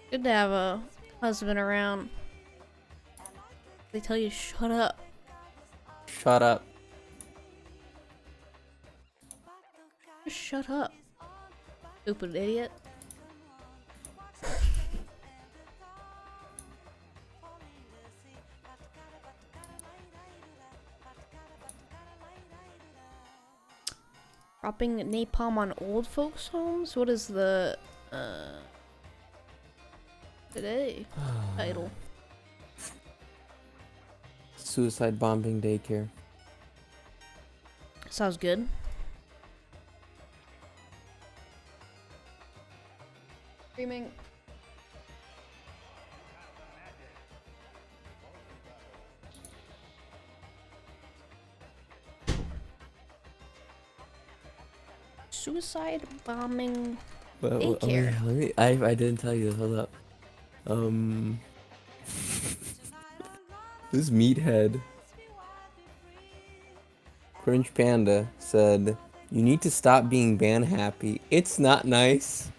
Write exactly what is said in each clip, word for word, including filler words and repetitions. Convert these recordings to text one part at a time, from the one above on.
Good to have a husband around. They tell you shut up. Shut up. Just shut up. Stupid idiot. Dropping napalm on old folks' homes? What is the uh today title? Suicide bombing daycare. Sounds good. Screaming. Suicide bombing But oh, oh, daycare. yeah, let me. I I didn't tell you this. Hold up. Um. This meathead, Cringe Panda, said, "You need to stop being band happy. It's not nice."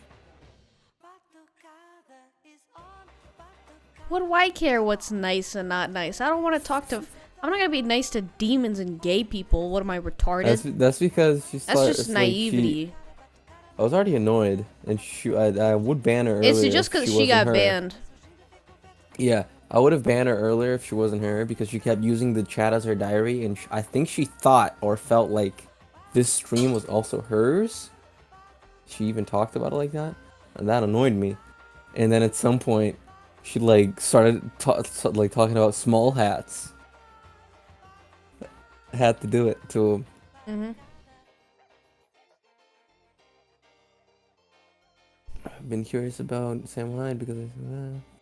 What do I care what's nice and not nice? I don't want to talk to. I'm not gonna be nice to demons and gay people. What am I, retarded? That's that's because she's. That's Start, just it's like naivety. she, I was already annoyed, and she, I, I would ban her It's earlier just if because she she wasn't got her. banned. Yeah, I would have banned her earlier if she wasn't her because she kept using the chat as her diary, and sh I think she thought or felt like this stream was also hers. She even talked about it like that, and that annoyed me. And then at some point, she like started ta like talking about small hats. I had to do it to him. Mm-hmm. I've been curious about Sam Hyde because I said, ah.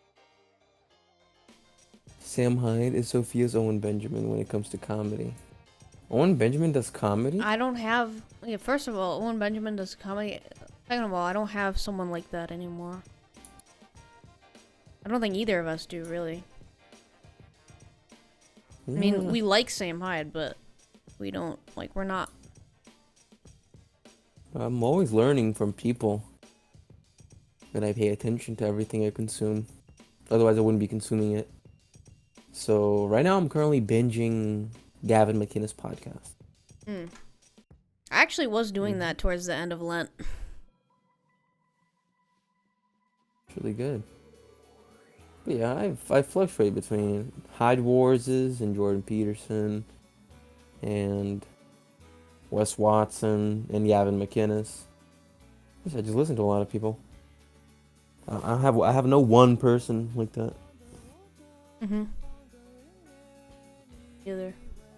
Sam Hyde is Sophia's Owen Benjamin when it comes to comedy. Owen Benjamin does comedy? I don't have. Yeah, first of all, Owen Benjamin does comedy. Second of all, I don't have someone like that anymore. I don't think either of us do, really. Yeah. I mean, we like Sam Hyde, but we don't, like, we're not. I'm always learning from people. And I pay attention to everything I consume. Otherwise, I wouldn't be consuming it. So, right now, I'm currently binging Gavin McInnes' podcast. Mm. I actually was doing Mm. that towards the end of Lent. It's really good. But yeah, I I fluctuate between Hyde Warses and Jordan Peterson and Wes Watson and Gavin McInnes. I just listen to a lot of people. I I have I have no one person like that. Mm-hmm. Either.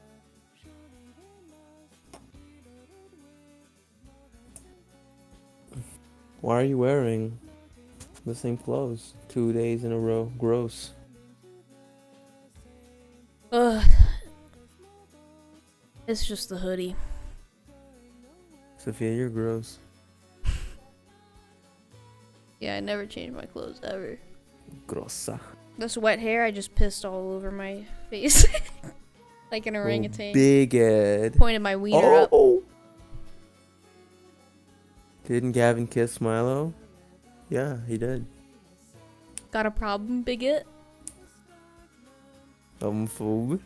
Why are you wearing the same clothes two days in a row? Gross. Ugh. It's just the hoodie. Sophia, you're gross. Yeah, I never change my clothes ever. Grossa. This wet hair, I just pissed all over my face. Like an orangutan. Oh, big Ed. Pointed my wiener up. Oh. Didn't Gavin kiss Milo? Yeah, he did. Got a problem, bigot? Homophobe.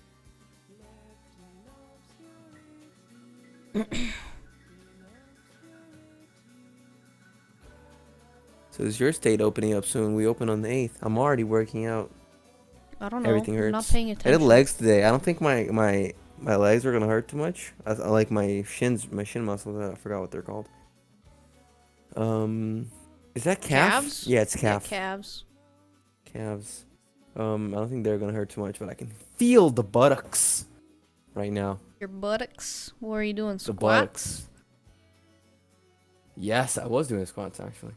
So is your state opening up soon? We open on the eighth. I'm already working out. I don't know. Everything I'm hurts. not paying I did attention. legs today. I don't think my my my legs are gonna hurt too much. I, I like my shins, my shin muscles. I forgot what they're called. Um, is that calf? Calves? Yeah, it's calf. Yeah, calves. Calves. Um, I don't think they're gonna hurt too much, but I can feel the buttocks right now. Your buttocks? What are you doing? The Squats? buttocks. Yes, I was doing squats actually.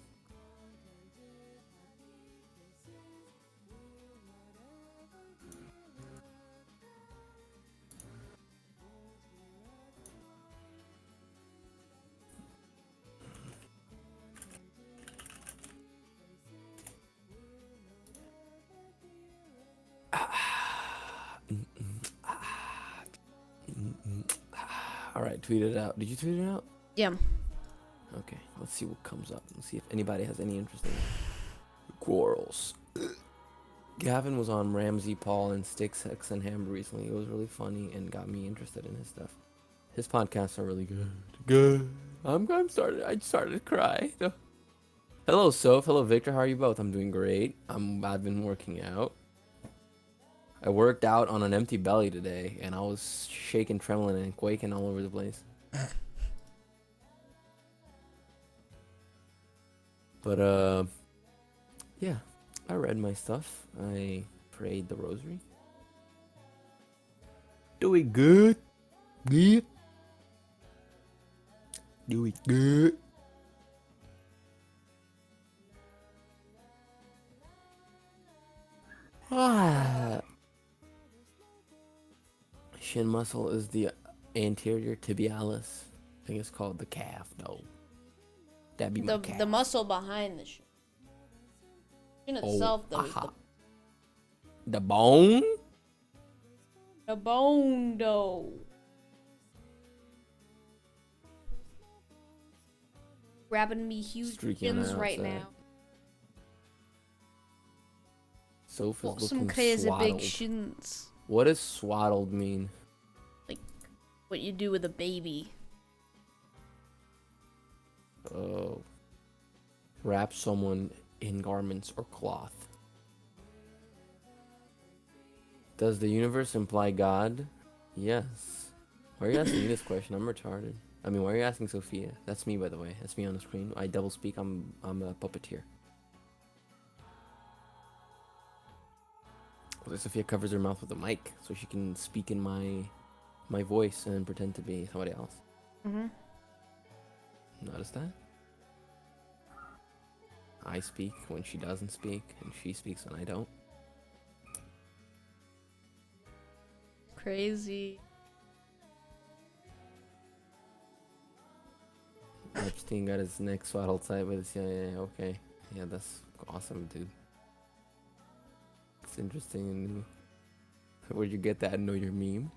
All right, tweet it out. Did you tweet it out? Yeah. Okay, let's see what comes up. Let's see if anybody has any interest in it. Quarrels. Gavin was on Ramsey Paul and Stick Sex and Ham recently. It was really funny and got me interested in his stuff. His podcasts are really good. Good. I'm I'm started. I started to cry. Hello, Soph. Hello, Victor. How are you both? I'm doing great. I'm. I've been working out. I worked out on an empty belly today, and I was shaking, trembling, and quaking all over the place. But uh, yeah. I read my stuff. I prayed the rosary. Doing good. Good. Doing good. Ah. Shin muscle is the anterior tibialis. I think it's called the calf, though. That'd be The my calf. the muscle behind the shin. Shin itself, oh, though, is aha. the, The bone? the bone, though. Grabbing me huge Streaking shins on right outside. now. Sophia's Oh, looking some crazy swaddled. big shins. What does swaddled mean? What you do with a baby. Oh. Wrap someone in garments or cloth. Does the universe imply God? Yes. Why are you asking me this question? I'm retarded. I mean, why are you asking Sophia? That's me, by the way. That's me on the screen. I double speak. I'm I'm a puppeteer. Well, Sophia covers her mouth with a mic so she can speak in my my voice and pretend to be somebody else. Mm-hmm. Notice that? I speak when she doesn't speak, and she speaks when I don't. Crazy. Epstein got his neck swaddled tight by the C I A. Okay. Yeah, that's awesome, dude. It's interesting and new. Where'd you get that? Know your meme?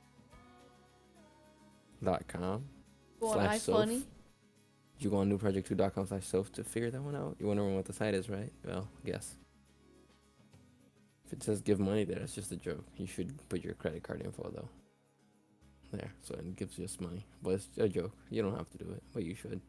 Dot com. Go on Slash Soph. iFunny. You go on new project two dot com slash Soph to figure that one out. You're wondering what the site is, right? Well, guess. If it says give money there, it's just a joke. You should put your credit card info though. There, so it gives you just money. But it's a joke. You don't have to do it, but you should.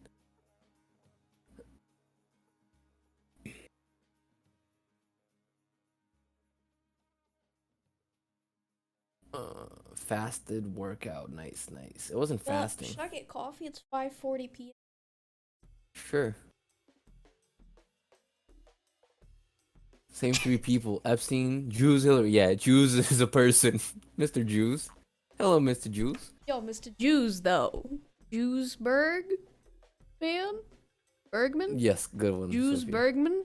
Uh, fasted workout. Nice, nice. It wasn't Well, fasting. should I get coffee? It's five forty p.m. Sure. Same three people. Epstein, Jews, Hillary. Yeah, Jews is a person. Mister Jews. Hello, Mister Jews. Yo, Mister Jews, though. Jewsberg? Man? Bergman? Yes, good one. Jews Sophie. Bergman?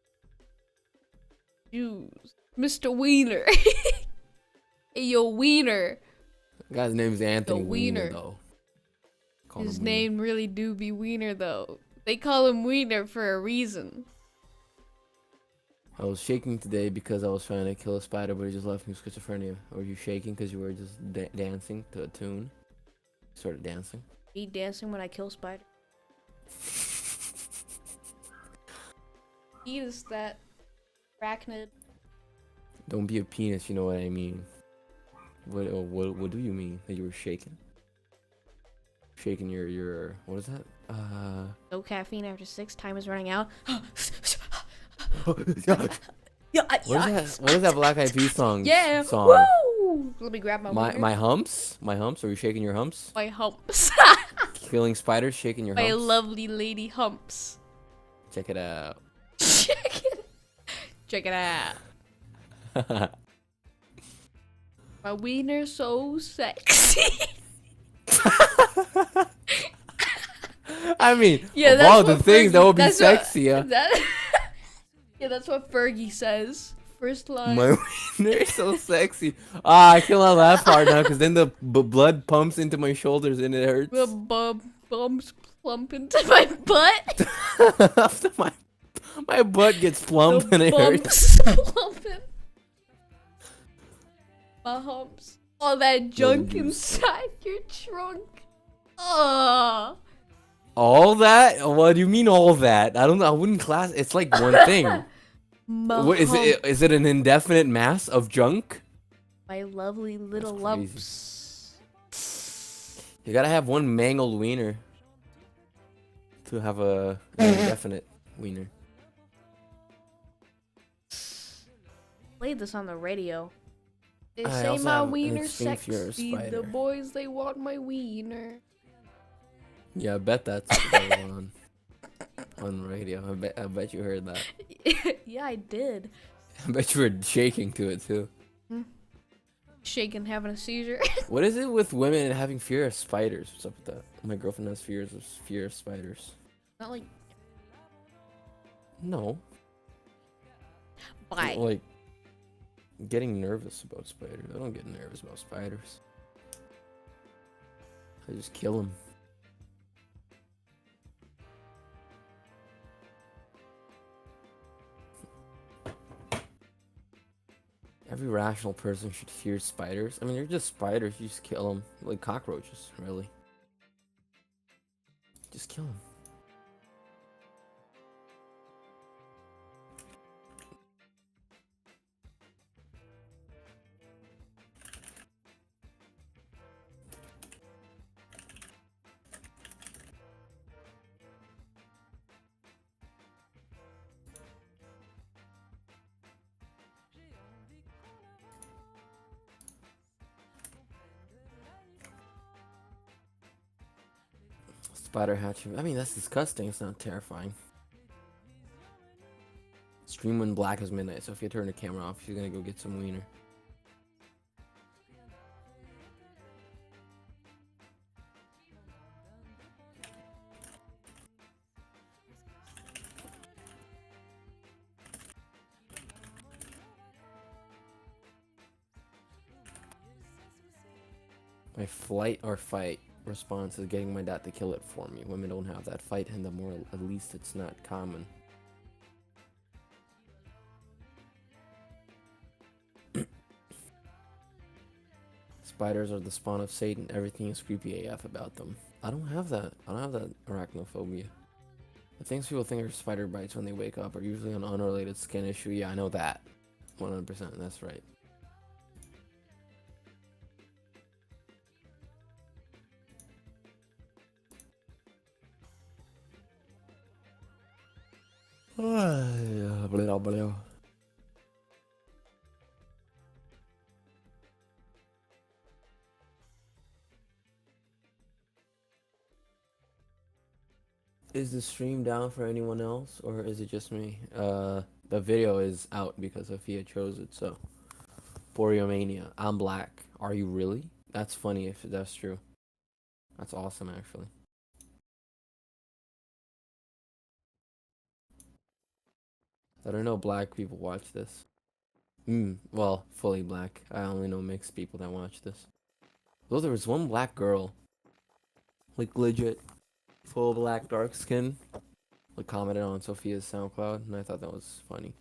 Jews. Mister Wiener. Hey, yo, Wiener. Guy's name's Anthony The Wiener, Wiener. though. Call His him Wiener. name really do be Wiener, though. They call him Wiener for a reason. I was shaking today because I was trying to kill a spider, but he just left me with schizophrenia. Or you shaking because you were just da- dancing to a tune? Started dancing. He dancing when I kill spider. He is that arachnid. Don't be a penis, you know what I mean. What, oh, what what do you mean that you were shaking? Shaking your your what is that? Uh. No caffeine after six. Time is running out. what is Yeah, that? What is that Black Eyed Peas song? Yeah. Song. Woo! Let me grab my My wiener. my humps, my humps. Are you shaking your humps? My humps. Killing spiders, shaking your My humps. lovely lady humps. Check it out. Check it. Check it out. My wiener so sexy. I mean, Yeah, of that's all the what things that Fergie- would be that's what- sexy, yeah. That, yeah, that's what Fergie says. First line. My wiener is so sexy. Ah, I cannot laugh hard now because then the b- blood pumps into my shoulders and it hurts. The bum bums plump into my butt. After my my butt gets plump The and it hurts. bumps plumping. My humps. All that junk juice. inside your trunk. Ah. All that? What do you mean all that? I don't know. I wouldn't class. It's like one thing. What is it? Is it an indefinite mass of junk? My lovely little crazy. lumps. You gotta have one mangled wiener to have a an indefinite wiener. Played this on the radio. They I say also my have an wiener extreme fear of sexy. The spider. boys they want my wiener. Yeah, I bet that's what was on on the radio. I bet I bet you heard that. Yeah, I did. I bet you were shaking to it too. Hmm. Shaking, having a seizure. What is it with women and having fear of spiders? What's up with that? My girlfriend has fears of fear of spiders. Not like No. why? Like getting nervous about spiders. I don't get nervous about spiders. I just kill them. Every rational person should fear spiders. I mean, they're just spiders. You just kill them. Like cockroaches, really. Just kill them. Spider hatching. I mean, that's disgusting. It's not terrifying. Stream when black is midnight. So if you turn the camera off, she's gonna go get some wiener. My flight or fight response is getting my dad to kill it for me. Women don't have that fight, and the more at least it's not common. Spiders are the spawn of Satan. Everything is creepy A F about them. I don't have that. I don't have that arachnophobia. The things people think are spider bites when they wake up are usually an unrelated skin issue. Yeah, I know that. one hundred percent. That's right. Blah, blah. Is the stream down for anyone else, or is it just me? Uh, the video is out because Sophia chose it, so. Boreomania. I'm black. Are you really? That's funny if that's true. That's awesome, actually. I don't know black people watch this. Hmm, well, fully black. I only know mixed people that watch this. Though there was one black girl, like legit, full black, dark skin, like commented on Sophia's SoundCloud, and I thought that was funny.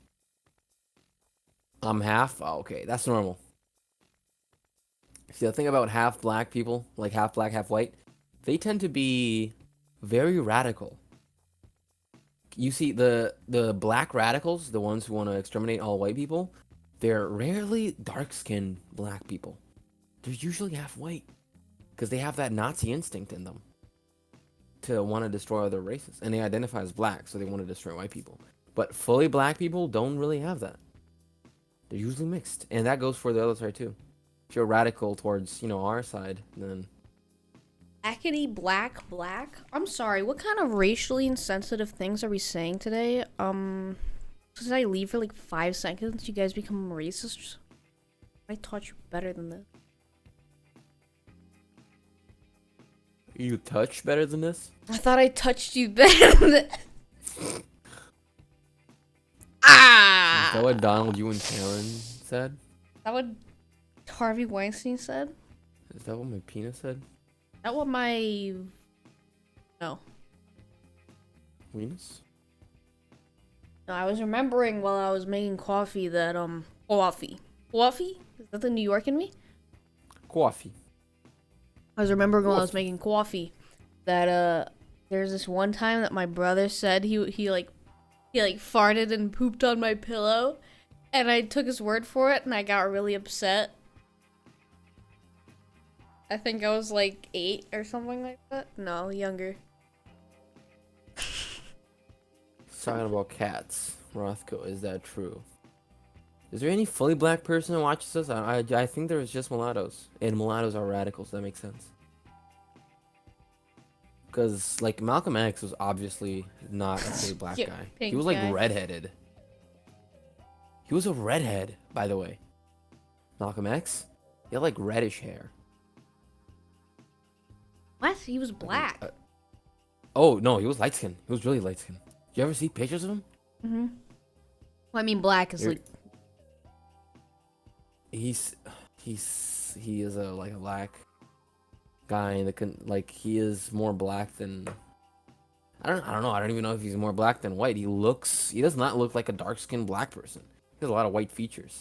I'm half? Oh, okay, that's normal. See, the thing about half black people, like half black, half white, they tend to be very radical. You see, the the black radicals, the ones who want to exterminate all white people, they're rarely dark-skinned black people. They're usually half white, because they have that Nazi instinct in them to want to destroy other races, and they identify as black, so they want to destroy white people. But fully black people don't really have that. They're usually mixed, and that goes for the other side too. If you're radical towards, you know, our side, then... Blackity black black? I'm sorry, what kind of racially insensitive things are we saying today? Um, since I leave for like five seconds, you guys become racist? I taught you better than this. You touch better than this? I thought I touched you better than this. Ah! Is that what Donald, you and Karen said? Is that what Harvey Weinstein said? Is that what my penis said? Is that what my... No. Weenus? No, I was remembering while I was making coffee that, um, coffee. Coffee? Is that the New York in me? Coffee. I was remembering while I was Coffee. making coffee that, uh, there's this one time that my brother said he, he, like, He like farted and pooped on my pillow, and I took his word for it, and I got really upset. I think I was like eight or something like that. No, younger. Talking about cats, Rothko, is that true? Is there any fully black person who watches us? I, I, I think there's just mulattoes, and mulattoes are radicals. That makes sense. Because like Malcolm X was obviously not a fully black Yeah, guy. pink He was like guy. redheaded. He was a redhead, by the way. Malcolm X, he had like reddish hair. What? He was black. Uh, oh no, he was light skinned. He was really light skinned. You ever see pictures of him? Mm-hmm. Well, I mean, black is You're- like. He's he's he is a like a black guy that can like he is more black than I don't I don't know I don't even know if he's more black than white. He looks he does not look like a dark skinned black person. He has a lot of white features.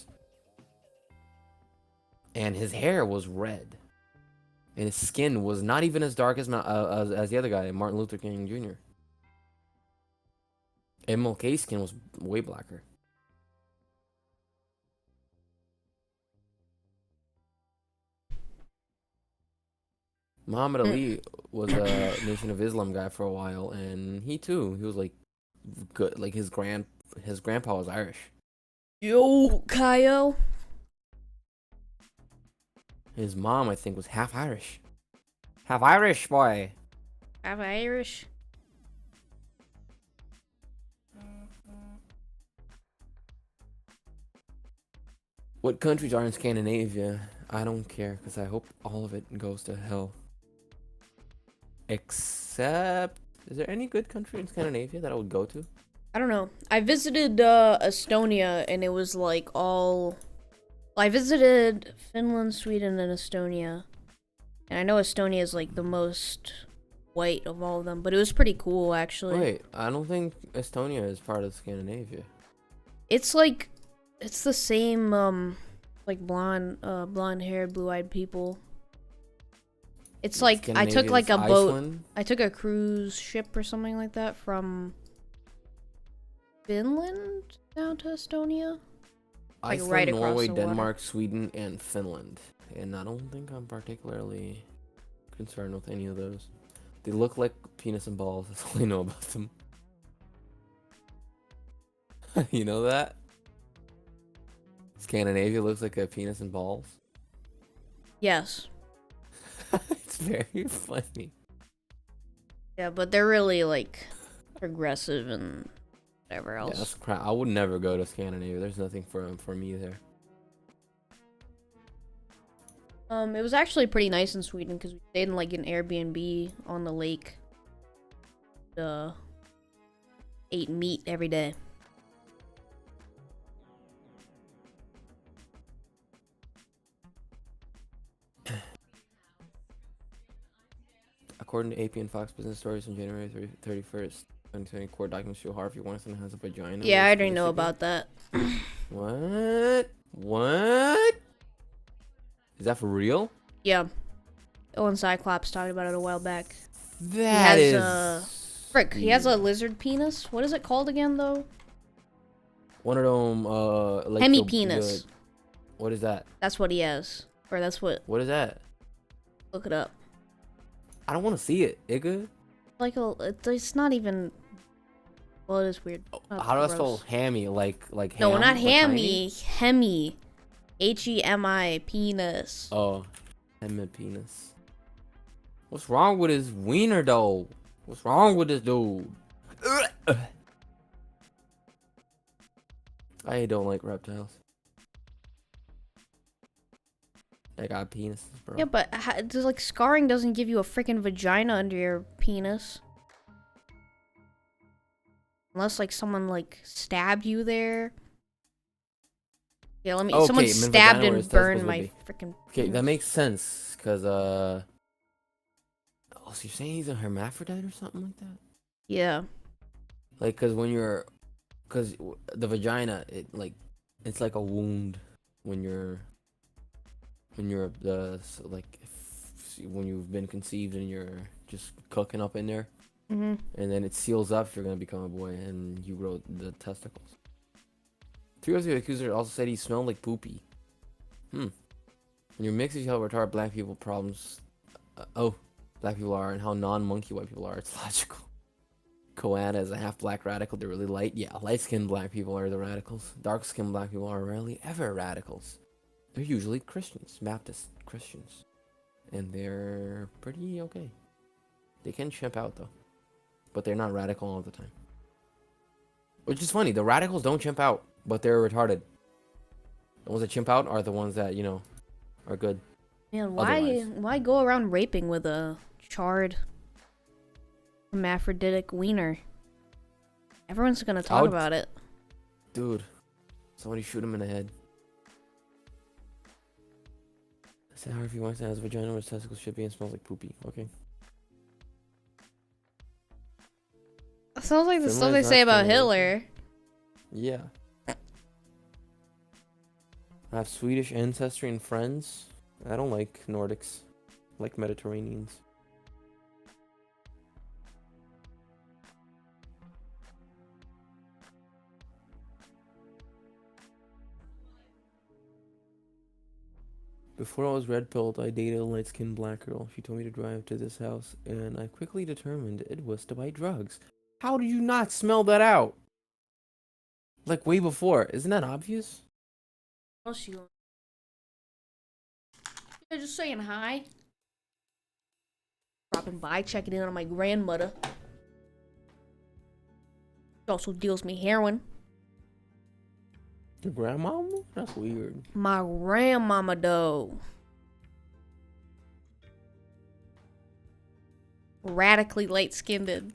And his hair was red. And his skin was not even as dark as Ma- uh, as, as the other guy, Martin Luther King Junior M L K's skin was way blacker. Muhammad Ali was a Nation of Islam guy for a while, and he too, he was like good. Like his grand, his grandpa was Irish. Yo, Kaio. His mom, I think, was half Irish. Half Irish boy. I'm Irish. What countries are in Scandinavia? I don't care, because I hope all of it goes to hell. Except, is there any good country in Scandinavia that I would go to? I don't know. I visited uh, Estonia, and it was like all. Well, I visited Finland, Sweden, and Estonia, and I know Estonia is like the most white of all of them, but it was pretty cool actually. Wait, I don't think Estonia is part of Scandinavia. It's like, it's the same um, like blonde, uh, blonde haired, blue eyed people. It's like I took like a Scandinavia's boat. Iceland? I took a cruise ship or something like that from Finland down to Estonia. Like Iceland, right across Norway, the water. Denmark, Sweden, and Finland. And I don't think I'm particularly concerned with any of those. They look like penis and balls. That's all I know about them. You know that? Scandinavia looks like a penis and balls. Yes. It's very funny. Yeah, but they're really like progressive and whatever Yeah, else. that's crap. I would never go to Scandinavia. There's nothing for for me there. Um, it was actually pretty nice in Sweden because we stayed in like an Airbnb on the lake. Uh, ate meat every day. According to A P and Fox Business Stories on January thirty-first, twenty twenty, court documents show Harvey Weinstein has a vagina. Yeah, I Which already know basically- about that. What? What? Is that for real? Yeah. Owen Cyclops talked about it a while back. That has, is. uh, Frick, he has a lizard penis. What is it called again, though? One of them, uh, like Hemi the- penis. the- what is that? That's what he has. Or that's what. What is that? Look it up. I don't want to see it, nigga. Like a. It's it's not even. Well, it is weird. Not How do I spell gross. hammy? Like like No, ham, not but hammy. Hemi. H E M I. Penis. tiny? Oh, hemi penis. What's wrong with his wiener though? What's wrong with this dude? I don't like reptiles. They got penises, bro. Yeah, but ha- there's like scarring doesn't give you a freaking vagina under your penis. Unless like someone like stabbed you there. Yeah, let me. Okay, someone I mean, stabbed vagina where and his burned testicles my would freaking. Okay, that makes sense, cause uh. Oh, so you're saying he's a hermaphrodite or something like that? Yeah. Like, cause when you're, cause w- the vagina, it like, it's like a wound when you're, when you're the so, like, if, when you've been conceived and you're just cooking up in there. Mm-hmm. and then it seals up if you're gonna become a boy, and you grow the testicles. Three of the accuser also said he smelled like poopy. Hmm. And your mixes help retard black people problems. Uh, oh, black people are and how non-monkey white people are. It's logical. Koana is a half black radical. They're really light. Yeah, light-skinned black people are the radicals. Dark-skinned black people are rarely ever radicals. They're usually Christians, Baptist Christians, and they're pretty okay. They can chimp out though, but they're not radical all the time. Which is funny. The radicals don't chimp out, but they're retarded. The ones that chimp out are the ones that, you know, are good. Man, why Otherwise. why go around raping with a charred hermaphroditic wiener? Everyone's gonna talk would- about it. Dude, somebody shoot him in the head. I said Harvey Weinstein has a vagina where his testicles should be and smells like poopy. Okay. Sounds like the stuff Finland they is say not about Finland. Hitler. Yeah. I have Swedish ancestry and friends. I don't like Nordics. I like Mediterraneans. Before I was red pilled, I dated a light skinned black girl. She told me to drive to this house, and I quickly determined it was to buy drugs. How did you not smell that out? Like way before. Isn't that obvious? What's she going? Yeah, just saying hi. Dropping by, checking in on my grandmother. She also deals me heroin. Your grandma? That's weird. My grandmama though. Radically light skinned.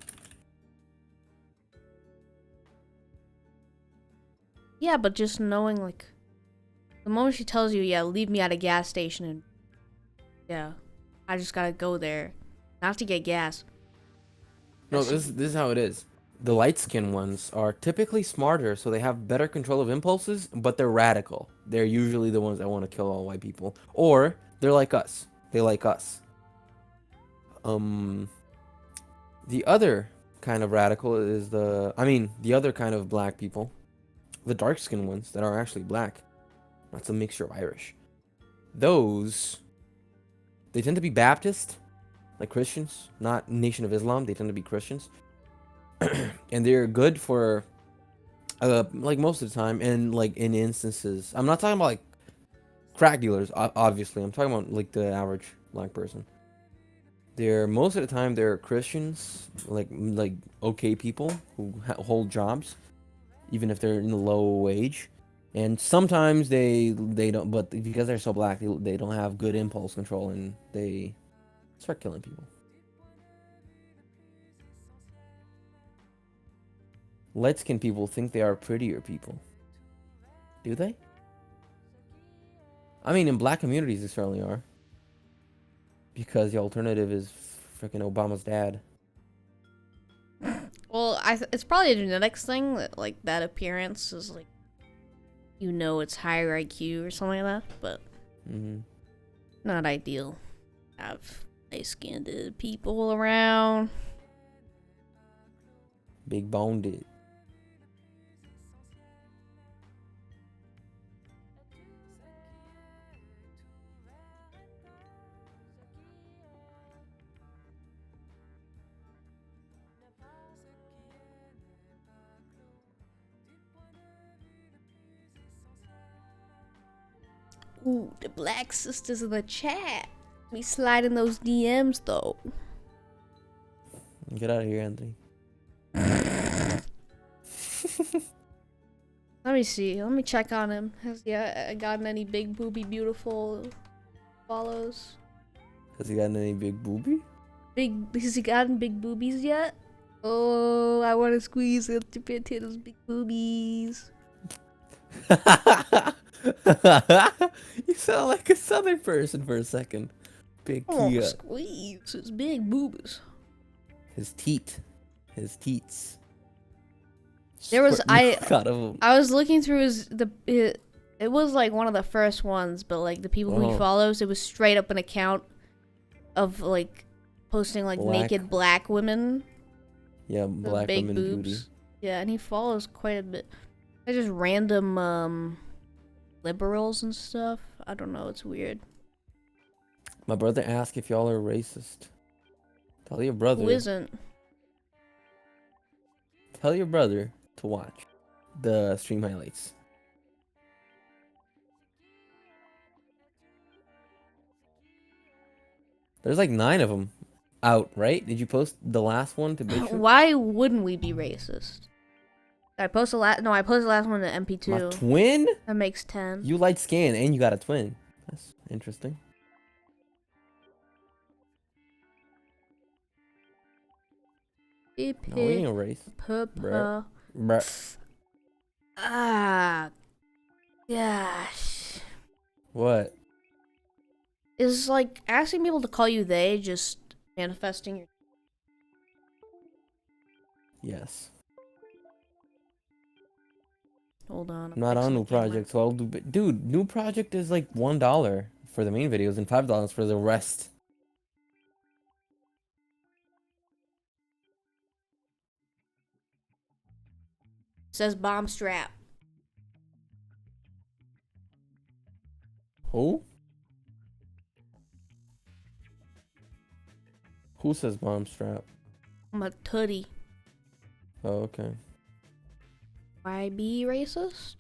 Yeah, but just knowing like the moment she tells you, yeah, leave me at a gas station and yeah, I just gotta go there. Not to get gas. No, this this is how it is. The light skinned ones are typically smarter, so they have better control of impulses, but they're radical. They're usually the ones that want to kill all white people. Or they're like us. They like us. Um the other kind of radical is the I mean, the other kind of black people. The dark skinned ones that are actually black. That's a mixture of Irish. Those they tend to be Baptist, like Christians, not Nation of Islam. They tend to be Christians. And they're good for uh like most of the time, and like in instances I'm not talking about like crack dealers, o- obviously I'm talking about like the average black person. They're most of the time they're Christians, like like okay people who ha- hold jobs even if they're in the low wage, and sometimes they they don't, but because they're so black they, they don't have good impulse control and they start killing people. Light-skinned people think they are prettier people. Do they? I mean, in black communities, they certainly are. Because the alternative is freaking Obama's dad. Well, I th- it's probably a genetics thing that like that appearance is like, you know, it's higher I Q or something like that, but Mm-hmm. not ideal. Have light skinned people around. Big boned it. Ooh, the black sisters in the chat. Me sliding those D Ms though. Get out of here, Anthony. Let me see. Let me check on him. Has he uh, gotten any big booby beautiful follows? Has he gotten any big booby? Big has he gotten big boobies yet? Oh, I want to squeeze it to fit those big boobies. You sound like a southern person for a second. Big I want Kia. to squeeze his big boobies. His teat. His teats. There was- Squirting I- milk out of him. I was looking through his the it, it was like one of the first ones, but like the people who he Oh. follows, it was straight up an account of like posting like Black. naked black women Yeah, The Black big Women boobs. Beauty. Yeah, and he follows quite a bit. They're just random um liberals and stuff. I don't know, it's weird. My brother asked if y'all are racist. Tell your Who brother. isn't? Tell your brother to watch the stream highlights. There's like nine of them out, right? Did you post the last one to BitChute? Why wouldn't we be racist? I posted last. No, I posted the last one to M P two. My twin? That makes ten. You light skin and you got a twin. That's interesting. Beep, No, we ain't a race. Papa. Bruh. Ah, gosh. What? Is like asking people to call you they just manifesting your. Yes. Hold on. I'm not on new project, so I'll do. Dude, new project is like one dollar for the main videos and five dollars for the rest. Says bomb strap. Who? Who says bomb strap? I'm a tootie. Oh, okay. Why be racist?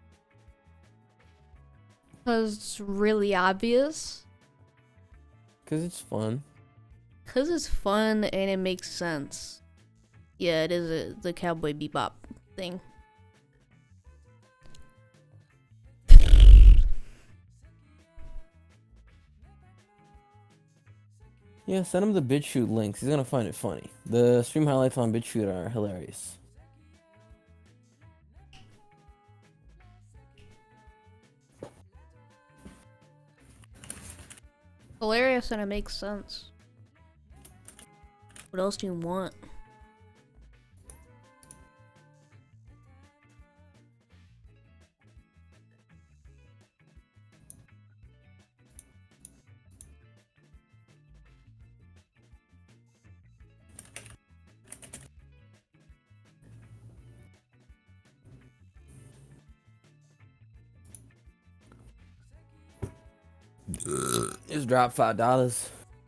Cause it's really obvious. Cause it's fun. Cause it's fun and it makes sense. Yeah, it is a, the Cowboy Bebop thing. Yeah, send him the BitChute links. He's gonna find it funny. The stream highlights on BitChute are hilarious. Hilarious and it makes sense. What else do you want? Just drop five dollars.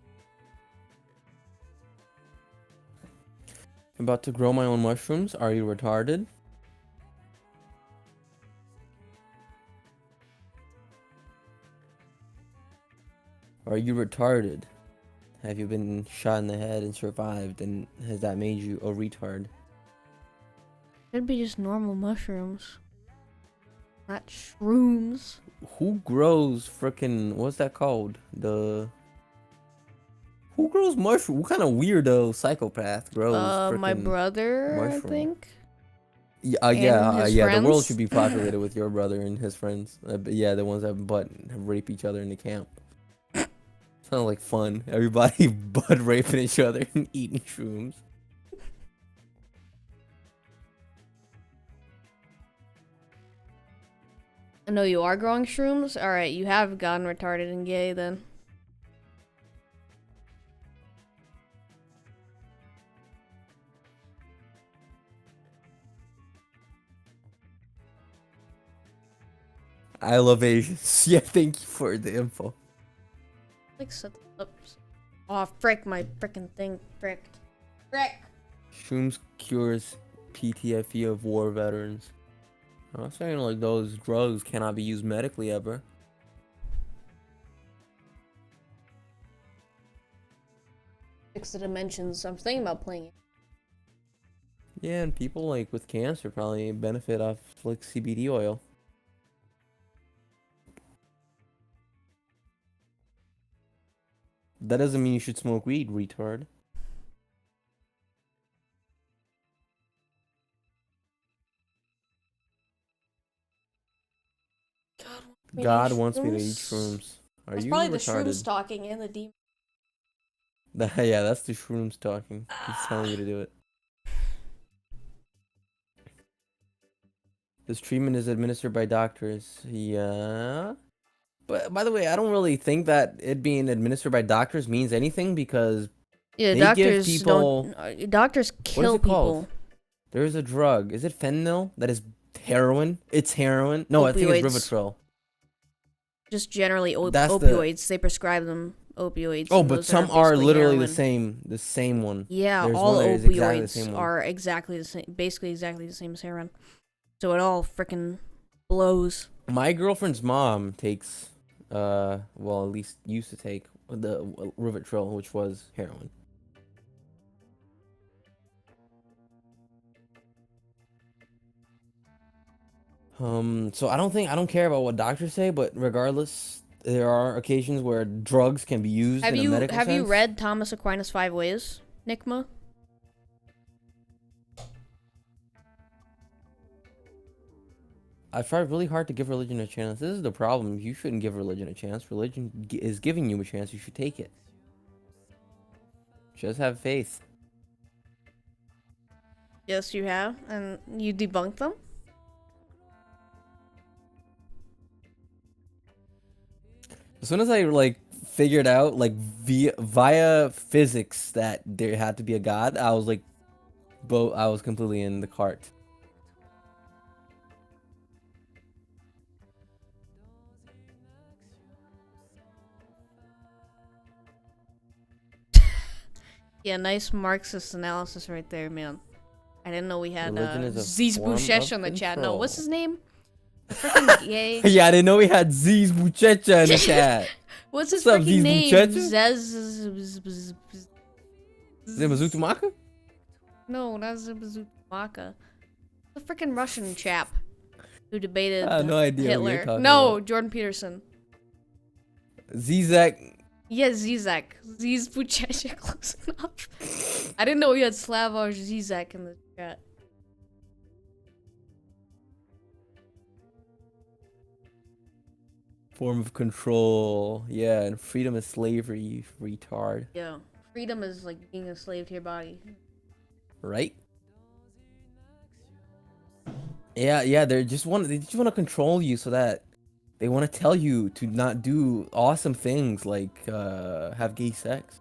I'm about to grow my own mushrooms. Are you retarded? Are you retarded? Have you been shot in the head and survived, and has that made you a retard? It'd be just normal mushrooms. Not shrooms. Who grows frickin' what's that called? The Who grows mushroom? What kind of weirdo psychopath grows? Uh, my brother, mushroom? I think. Yeah, uh, yeah, uh, his yeah. The world friends? should be populated with your brother and his friends. Uh, but yeah, the ones that butt rape each other in the camp. Sounds like fun. Everybody butt raping each other and eating shrooms. I know you are growing shrooms. All right, you have gotten retarded and gay then. I love Asians. Yeah, thank you for the info. Like set this up. Oh frick, my frickin' thing fricked. Frick. Shrooms cures P T S D of war veterans. I'm not saying like those drugs cannot be used medically ever. Fix the dimensions. I'm thinking about playing it. Yeah, and people like with cancer probably benefit off like C B D oil. That doesn't mean you should smoke weed, retard. God, God wants me to eat shrooms. Are That's you probably the shroom retarded? talking and the demon. Yeah, that's the shrooms talking. He's telling you to do it. This treatment is administered by doctors. Yeah. But by the way, I don't really think that it being administered by doctors means anything because Yeah, They give doctors people. don't. Uh, doctors What is kill it called? people. There's a drug. Is it fentanyl? That is heroin. It's heroin. No, I think it's Opioids. Rivotril. Just generally op- That's the. opioids. They prescribe them opioids. Oh, and but those some are, are basically literally the heroin. same. The same one. Yeah, There's all one that is exactly the same opioids one. are exactly the same, basically exactly the same as heroin. So it all freaking blows. My girlfriend's mom takes, uh, well, at least used to take the Rivotril, which was heroin. Um, so I don't think I don't care about what doctors say, but regardless, there are occasions where drugs can be used Have in a you medical have you sense. read Thomas Aquinas' Five Ways, Nikma? I've tried really hard to give religion a chance. This is the problem. You shouldn't give religion a chance. Religion gi- is giving you a chance. You should take it. Just have faith. Yes, you have, and you debunked them. As soon as I like figured out like via via physics that there had to be a god, I was like, both. I was completely in the cart. Yeah, nice Marxist analysis right there, man. I didn't know we had Religion uh, is a Ziz form Bouchesh of on the chat. No, what's control. his name? Freaking gay. Yeah, I didn't know we had Ziz Buchecha in the chat. What's his What's up, freaking Ziz name? Buchecha? Zez. Zimazutumaka? No, not Zibazumaka. The freaking Russian chap who debated I have no idea what you're Hitler. talking No, about. Jordan Peterson. Zizek. Yeah, Zizek. Ziz Bouchecha, close enough. I didn't know we had Slavoj Zizek in the chat. Form of control. Yeah, and freedom is slavery, you retard. Yeah. Freedom is like being a slave to your body. Right? Yeah, yeah, they just want they just want to control you so that they want to tell you to not do awesome things like uh have gay sex.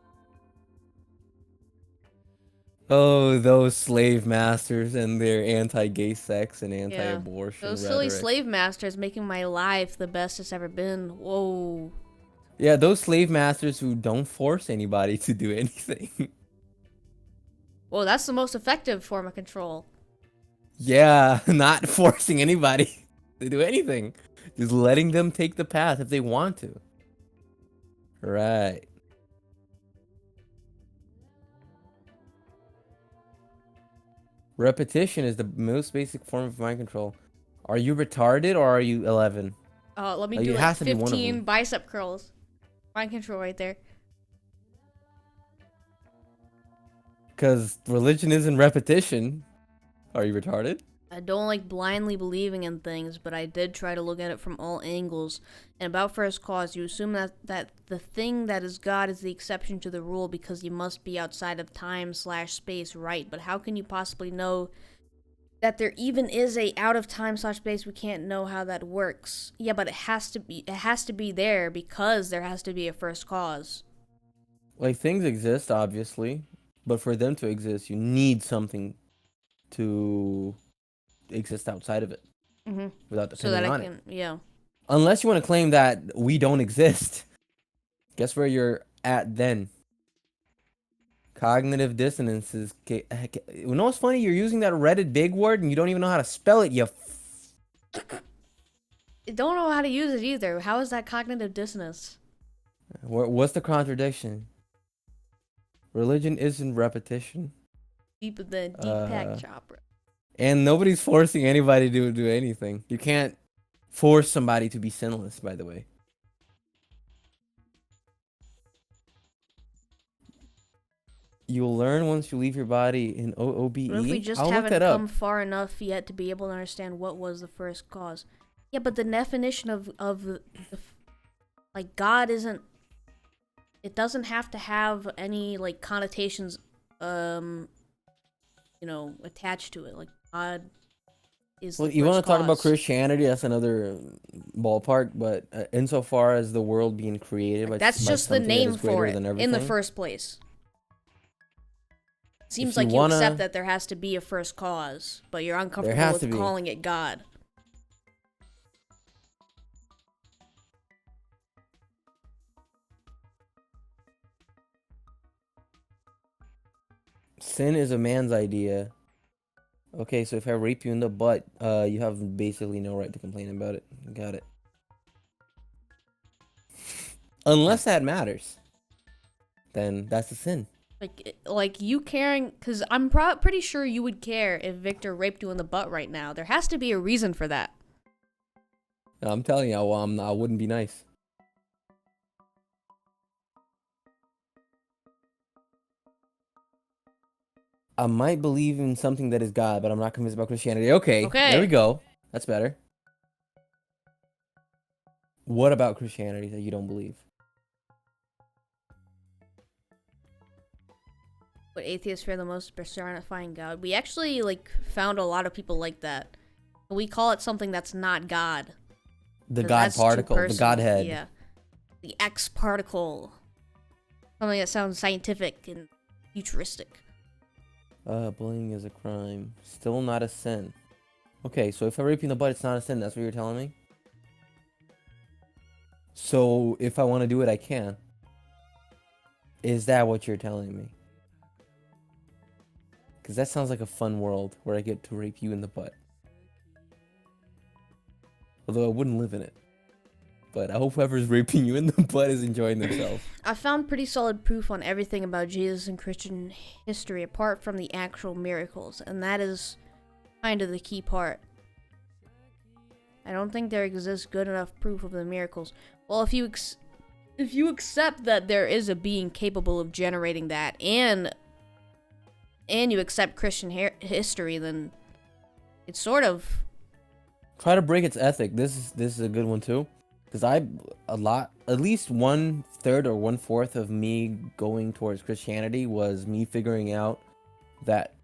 Oh, those slave masters and their anti-gay sex and anti-abortion Those silly rhetoric. slave masters making my life the best it's ever been. Whoa. Yeah, those slave masters who don't force anybody to do anything. Whoa, that's the most effective form of control. Yeah, not forcing anybody to do anything. Just letting them take the path if they want to. Right. Repetition is the most basic form of mind control. Are you retarded or are you eleven? Uh, let me Like, do it like has to be one of fifteen them. bicep curls. Mind control right there. Because religion isn't repetition. Are you retarded? I don't like blindly believing in things, but I did try to look at it from all angles. And about first cause, you assume that, that the thing that is God is the exception to the rule because you must be outside of time slash space, right? But how can you possibly know that there even is a out of time slash space? We can't know how that works. Yeah, but it has to be it has to be there because there has to be a first cause. Like, things exist, obviously. But for them to exist, you need something to exist outside of it. Mm-hmm. Without So depending that I on can, it. yeah. Unless you want to claim that we don't exist. Guess where you're at then? Cognitive dissonance is... ca- ca- You know what's funny? You're using that Reddit big word and you don't even know how to spell it, you... F- I don't know how to use it either. How is that cognitive dissonance? Wha- What's the contradiction? Religion isn't repetition. Deep the deep Uh, pack chopper. And nobody's forcing anybody to do anything. You can't force somebody to be sinless, by the way. You'll learn once you leave your body in O O B E. What if we just I'll look haven't that up. come far enough yet to be able to understand what was the first cause? Yeah, but the definition of of the, the like God isn't. It doesn't have to have any like connotations, um, you know, attached to it. Like God is. Well, the you want first to talk about cause. Christianity? That's another ballpark. But uh, insofar as the world being created by That's by just the something that name is greater for it than in the everything, first place. Seems If you like you accept wanna, that there has to be a first cause, but you're there uncomfortable has with to be. calling it God. Sin is a man's idea. Okay, so if I rape you in the butt, uh, you have basically no right to complain about it. Got it. Unless that matters, then that's a sin. Like, like you caring, because I'm pro- pretty sure you would care if Victor raped you in the butt right now. There has to be a reason for that. I'm telling you, well, I'm, I wouldn't be nice. I might believe in something that is God, but I'm not convinced about Christianity. Okay, there we Okay. go. That's better. What about Christianity that you don't believe? What atheists fear the most personifying God. We actually like found a lot of people like that. We call it something that's not God. The 'Cause God that's too particle, the personal. Godhead. Yeah. The X particle. Something that sounds scientific and futuristic. Uh, bullying is a crime. Still not a sin. Okay, so if I rape you in the butt, it's not a sin. That's what you're telling me? So if I want to do it, I can. Is that what you're telling me? Because that sounds like a fun world where I get to rape you in the butt. Although I wouldn't live in it. But I hope whoever's raping you in the butt is enjoying themselves. I found pretty solid proof on everything about Jesus and Christian history apart from the actual miracles, and that is kind of the key part. I don't think there exists good enough proof of the miracles. Well, if you ex- if you accept that there is a being capable of generating that, and and you accept Christian her- history, then it's sort of Try to break its ethic. This is this is a good one too. Because I, a lot, at least one third or one fourth of me going towards Christianity was me figuring out that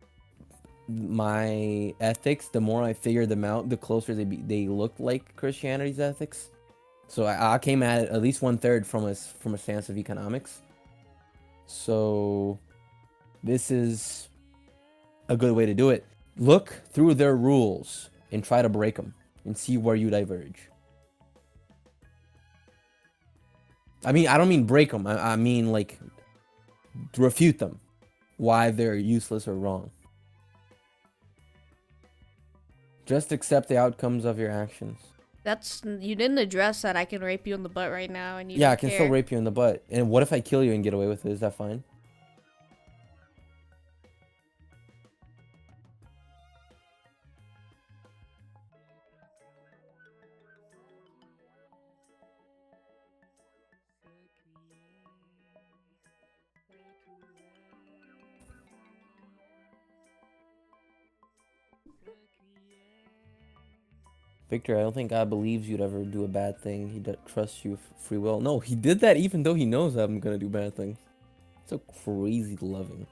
my ethics, the more I figured them out, the closer they be, they looked like Christianity's ethics. So I, I came at it at least one third from a from a stance of economics. So this is a good way to do it. Look through their rules and try to break them and see where you diverge. I mean, I don't mean break them. I, I mean, like, refute them. Why they're useless or wrong. Just accept the outcomes of your actions. that's you didn't address that I can rape you in the butt right now, and you Yeah, don't I can care. still rape you in the butt. And what if I kill you and get away with it? Is that fine? Victor, I don't think God believes you'd ever do a bad thing. He d- trusts you f- free will. No, he did that even though he knows I'm gonna do bad things. So crazy loving.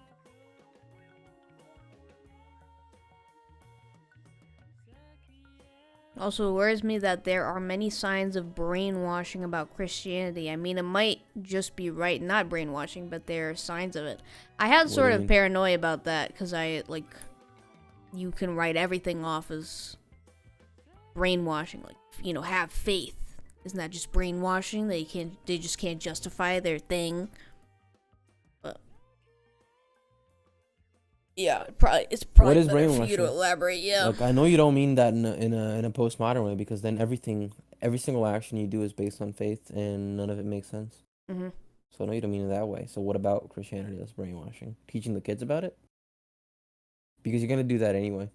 Also, it worries me that there are many signs of brainwashing about Christianity. I mean, it might just be right, not brainwashing, but there are signs of it. I had What sort do you of mean? paranoia about that because I, like, you can write everything off as brainwashing. Like, you know, have faith. Isn't that just brainwashing? They can't, they just can't justify their thing. But yeah, it probably it's probably What is better for you to brainwashing? elaborate. Yeah. Look, I know you don't mean that in a, in a in a postmodern way, because then everything, every single action you do is based on faith, and none of it makes sense. Mm-hmm. So I know you don't mean it that way. So what about Christianity that's brainwashing? Teaching the kids about it? Because you're gonna do that anyway.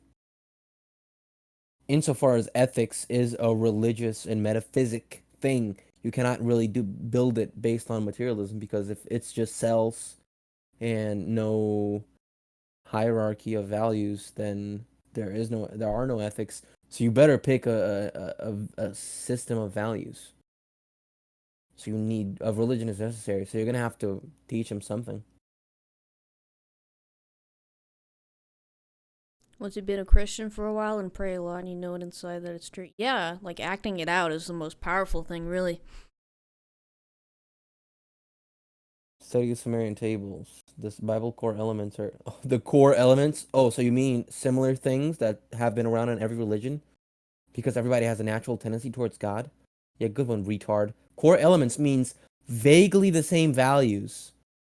Insofar as ethics is a religious and metaphysic thing, you cannot really do build it based on materialism, because if it's just cells and no hierarchy of values, then there is no there are no ethics. So you better pick a a, a, a system of values. So you need a religion is necessary. So you're gonna have to teach them something. Once you've been a Christian for a while and pray a lot and you know it inside that it's true. Yeah, like acting it out is the most powerful thing, really. Study the Sumerian tables. This Bible core elements are the core elements. Oh, so you mean similar things that have been around in every religion? Because everybody has a natural tendency towards God? Yeah, good one, retard. Core elements means vaguely the same values.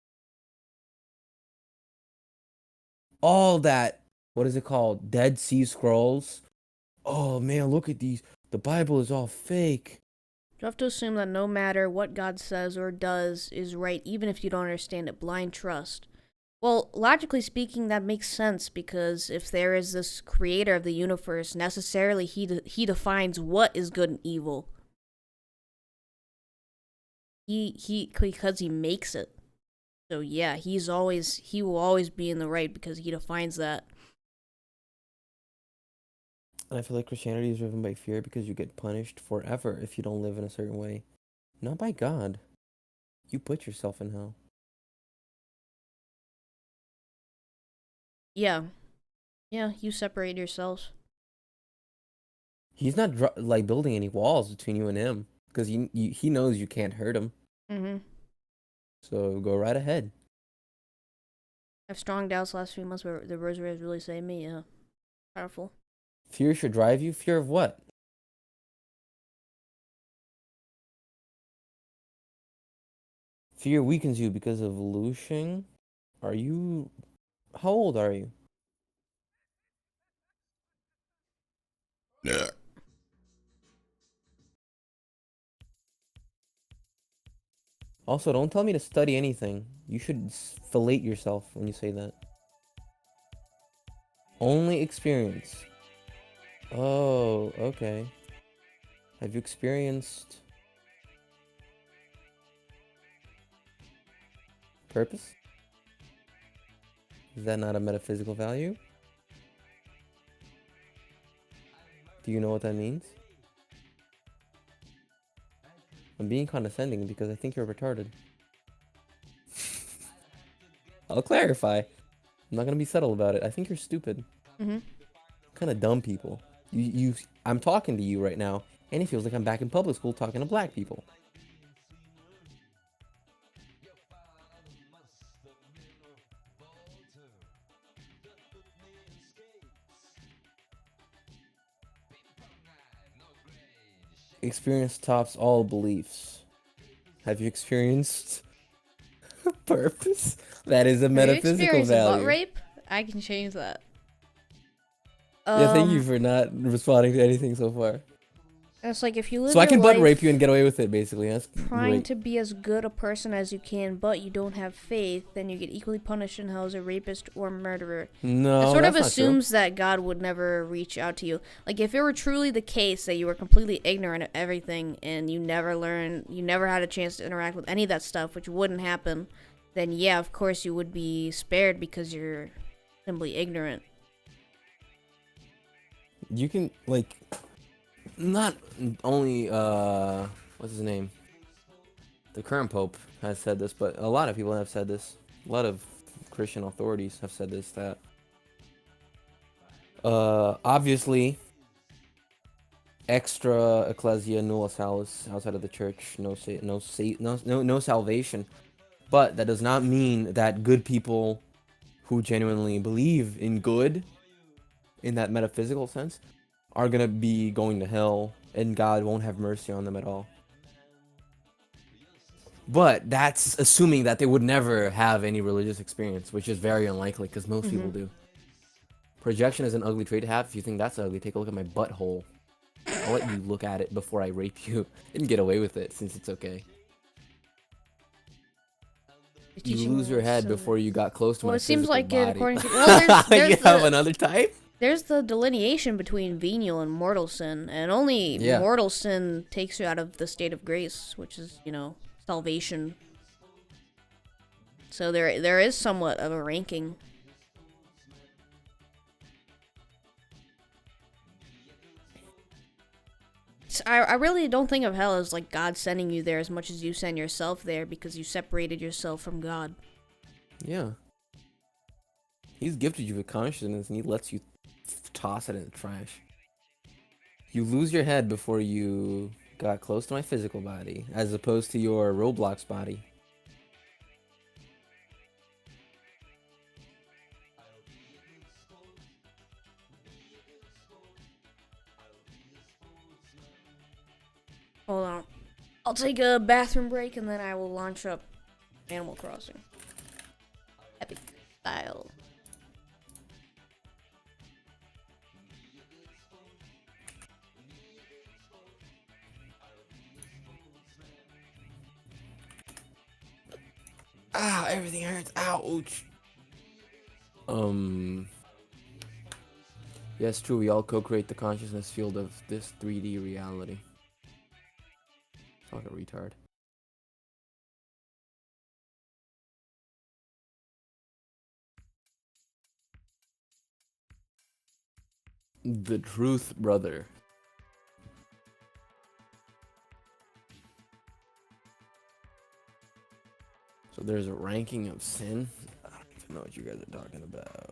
All that, what is it called? Dead Sea Scrolls. Oh man, look at these. The Bible is all fake. You have to assume that no matter what God says or does is right, even if you don't understand it. Blind trust. Well, logically speaking, that makes sense because if there is this creator of the universe, necessarily he de- he defines what is good and evil. He he because he makes it. So yeah, he's always he will always be in the right because he defines that. And I feel like Christianity is driven by fear because you get punished forever if you don't live in a certain way. Not by God. You put yourself in hell. Yeah. Yeah, you separate yourselves. He's not dr- like building any walls between you and him because you, you, he knows you can't hurt him. Mm-hmm. So go right ahead. I have strong doubts last few months where the rosary has really saved me. Yeah. Powerful. Fear should drive you. Fear of what? Fear weakens you because of looshing. Are you... How old are you? Yeah. Also, don't tell me to study anything. You should fillet yourself when you say that. Only experience. Oh, okay. Have you experienced purpose? Is that not a metaphysical value? Do you know what that means? I'm being condescending because I think you're retarded. I'll clarify. I'm not gonna be subtle about it. I think you're stupid. Mm-hmm. Kind of dumb people. You, you. I'm talking to you right now, and it feels like I'm back in public school talking to black people. Experience tops all beliefs. Have you experienced purpose? That is a metaphysical value. Butt rape? I can change that. Yeah, thank you Um, for not responding to anything so far. It's like if you live So I your can butt life rape you and get away with it, basically. That's trying great. to be as good a person as you can, but you don't have faith, then you get equally punished in hell as a rapist or murderer. No, It sort of that's not true. assumes that God would never reach out to you. Like if it were truly the case that you were completely ignorant of everything and you never learned, you never had a chance to interact with any of that stuff, which wouldn't happen, then yeah, of course you would be spared because you're simply ignorant. You can, like, not only, uh, what's his name? The current Pope has said this, but a lot of people have said this. A lot of Christian authorities have said this, that, uh, obviously, extra ecclesia nulla salus, outside of the church, no sa- no sa- no no no salvation. But that does not mean that good people who genuinely believe in good, in that metaphysical sense, are gonna be going to hell and God won't have mercy on them at all. But that's assuming that they would never have any religious experience, which is very unlikely because most Mhm. people do. Projection is an ugly trait to have. If you think that's ugly, take a look at my butthole. I'll let you look at it before I rape you and get away with it since it's okay. You're You teaching lose your me head so- before you got close to Well, my it seems physical like it, body. according to- well, there's- there's you have the- another type? There's the delineation between venial and mortal sin, and only Yeah. mortal sin takes you out of the state of grace, which is, you know, salvation. So there, there is somewhat of a ranking. S- I, I really don't think of hell as like God sending you there as much as you send yourself there because you separated yourself from God. Yeah. He's gifted you with consciousness and he lets you toss it in the trash. You lose your head before you got close to my physical body, as opposed to your Roblox body. Hold on. I'll take a bathroom break and then I will launch up Animal Crossing. Epic style. Ah, everything hurts. Ouch. Um. Yes, true. We all co-create the consciousness field of this three D reality. Fuck a retard. The truth, brother. So there's a ranking of sin. I don't even know what you guys are talking about.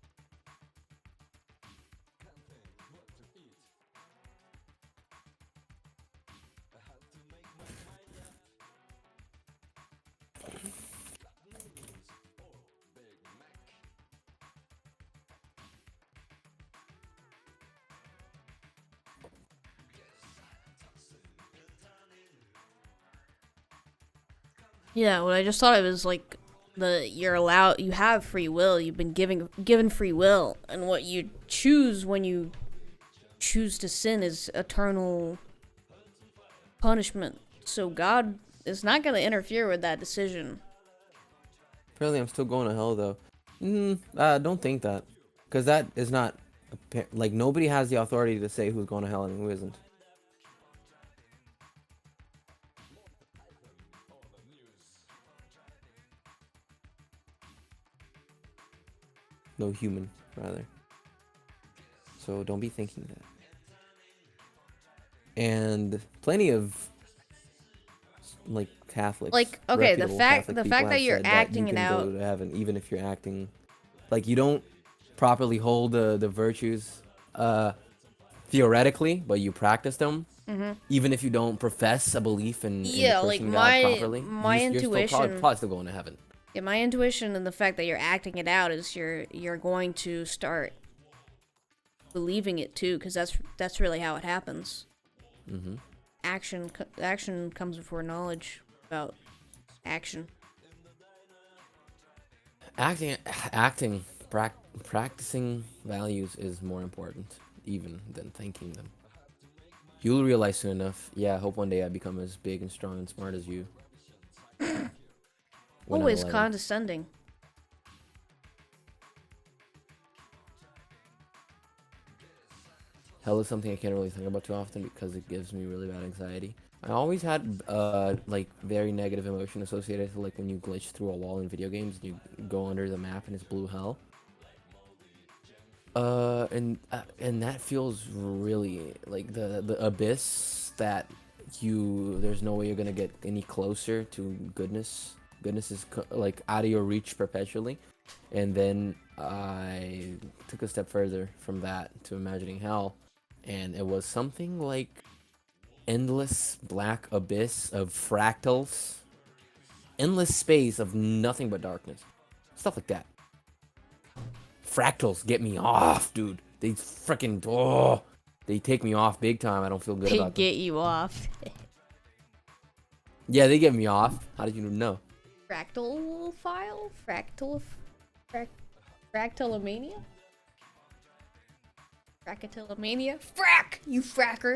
Yeah, what I just thought it was like the you're allowed you have free will. You've been giving given free will, and what you choose when you choose to sin is eternal punishment. So God is not going to interfere with that decision. Apparently, I'm still going to hell though. Mm, I don't think that, because that is not appa- like nobody has the authority to say who's going to hell and who isn't. No human, rather. So don't be thinking that. And plenty of like Catholics, Like, okay, the reputable fact Catholic the people fact that have you're said acting you it can go out. to heaven even if you're acting like you don't properly hold the the virtues uh theoretically, but you practice them. Mhm. Even if you don't profess a belief in in the Yeah, like Christian God my properly, my you, you're still probably, intuition. probably still going to heaven. Yeah, my intuition and the fact that you're acting it out is you're you're going to start believing it too, because that's that's really how it happens. Mm-hmm. Action action comes before knowledge about action. Acting, acting, prac- practicing values is more important even than thinking them. You'll realize soon enough. Yeah, I hope one day I become as big and strong and smart as you. When I'm Always eleven. condescending. Hell is something I can't really think about too often because it gives me really bad anxiety. I always had uh like very negative emotion associated to like when you glitch through a wall in video games and you go under the map and it's blue hell. Uh, and uh, and that feels really like the the abyss that you there's no way you're gonna get any closer to goodness. Goodness is co- like out of your reach perpetually. And then I took a step further from that to imagining hell, and it was something like endless black abyss of fractals, endless space of nothing but darkness, stuff like that. Fractals get me off, dude. They freaking oh, they take me off big time. I don't feel good They about them. get you off. Yeah, they get me off. How did you know? Fractal file? Fractal frac fractalomania? Fractalomania? Frack! You fracker!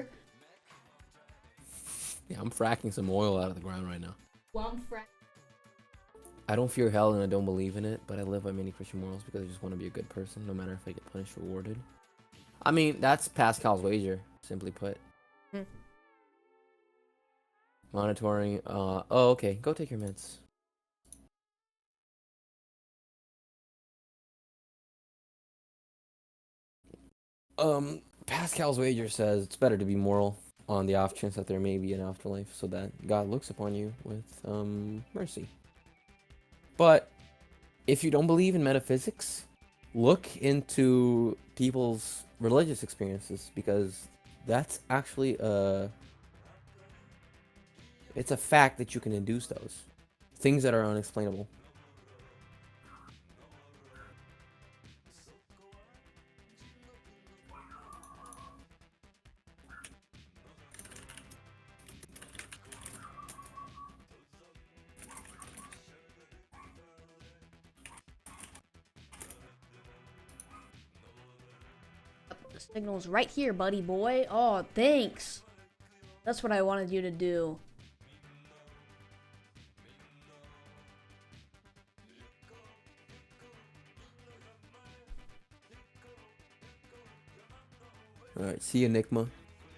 Yeah, I'm fracking some oil out of the ground right now. One frack. I don't fear hell and I don't believe in it, but I live by many Christian morals because I just want to be a good person, no matter if I get punished or rewarded. I mean, that's Pascal's wager, simply put. Hmm. Monitoring. Uh, oh, okay. Go take your meds. Um, Pascal's wager says it's better to be moral on the off chance that there may be an afterlife, so that God looks upon you with um mercy. But if you don't believe in metaphysics, look into people's religious experiences because that's actually a it's a fact that you can induce those things that are unexplainable. signal's right here, buddy boy. Oh, thanks. That's what I wanted you to do. Alright, see you, Nikma.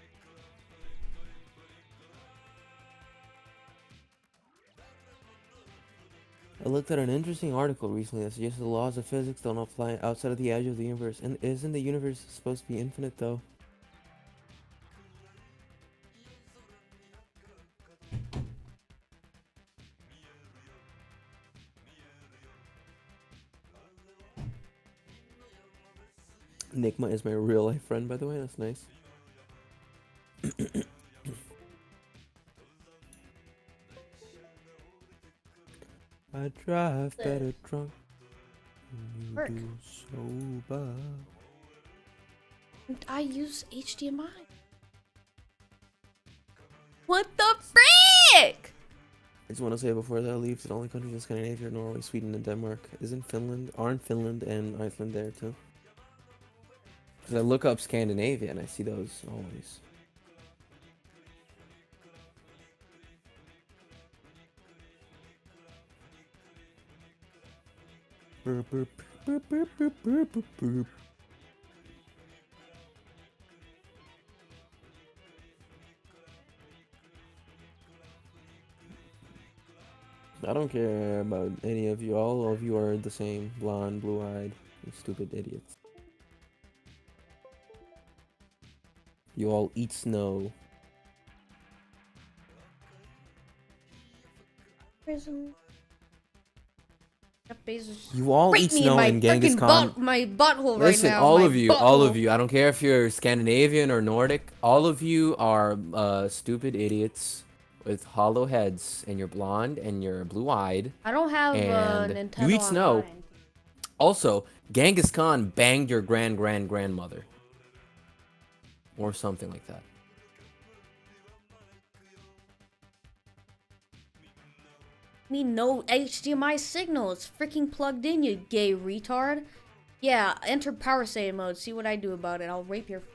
I looked at an interesting article recently that suggests the laws of physics don't apply outside of the edge of the universe. And isn't the universe supposed to be infinite, though? Nikma is my real life friend, by the way. That's nice. I drive better drunk than you Work. do sober. I use H D M I. What the frick? I just want to say before that I leave, the only countries in Scandinavia are Norway, Sweden, and Denmark. Isn't Finland? Aren't Finland and Iceland there too? Because I look up Scandinavia and I see those always. Burp, burp, burp, burp, burp, burp, burp, burp. I don't care about any of you. All of you are the same. Blonde, blue-eyed, you stupid idiots. You all eat snow. Prison. Jeff Bezos. You all Rape eat me in snow my in Genghis freaking Khan. butt, my butthole Listen, right now. all my of you, all of butthole. you. I don't care if you're Scandinavian or Nordic. All of you are uh, stupid idiots with hollow heads, and you're blonde and you're blue-eyed. I don't have uh, And Nintendo you eat snow. Online. Also, Genghis Khan banged your grand grand grandmother, or something like that. Need no H D M I signal. It's freaking plugged in, you gay retard. Yeah, enter power save mode. See what I do about it. I'll rape your.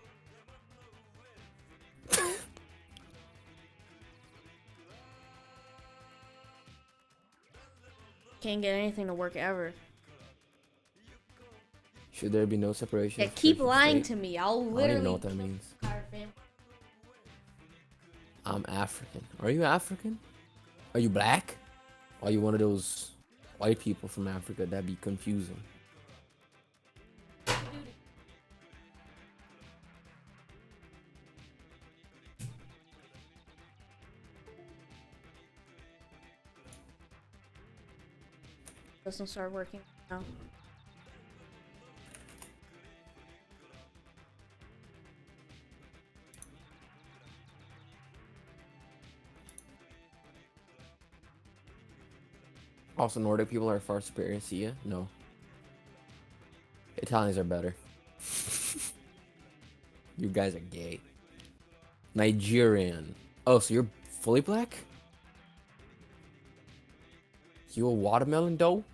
Can't get anything to work ever. Should there be no separation? Yeah, of keep church and lying state? to me. I'll I don't literally. even know what that means. I'm African. Are you African? Are you black? Are you one of those white people from Africa? That'd be confusing. Doesn't start working now. Also, Nordic people are far superior. See ya? No. Italians are better. You guys are gay. Nigerian. Oh, so you're fully black? You a watermelon dough?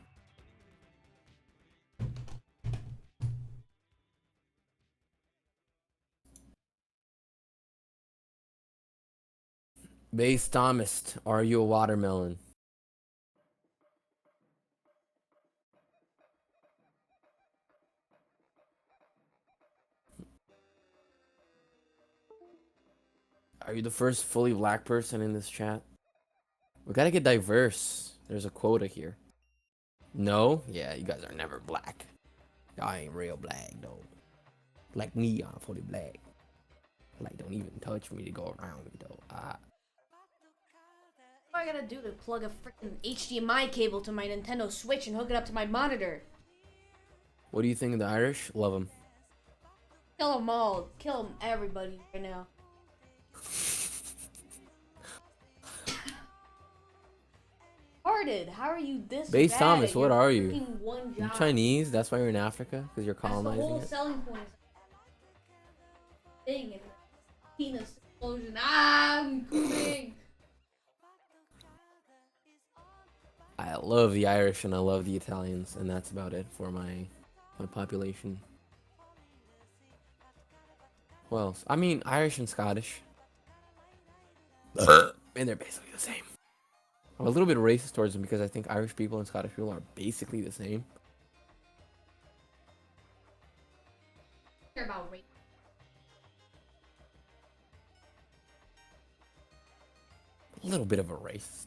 Base Thomas, are you a watermelon? Are you the first fully black person in this chat? We gotta get diverse. There's a quota here. No? Yeah, you guys are never black. Y'all ain't real black, though. Like me, I'm fully black. Like, don't even touch me to go around me, though. Ah. What do I gotta do to plug a freaking H D M I cable to my Nintendo Switch and hook it up to my monitor? What do you think of the Irish? Love them. Kill them all. Kill them, everybody, right now. Retarded. How are you this Base bad Thomas, at what your are you? freaking one You job? Chinese? That's why you're in Africa? Because you're That's the colonizing whole it? selling point. Thing and penis explosion. Ah, I'm pooping. I love the Irish and I love the Italians, and that's about it for my my population. What else? I mean, Irish and Scottish. And they're basically the same. I'm a little bit racist towards them because I think Irish people and Scottish people are basically the same. Care about race. A little bit of a racist.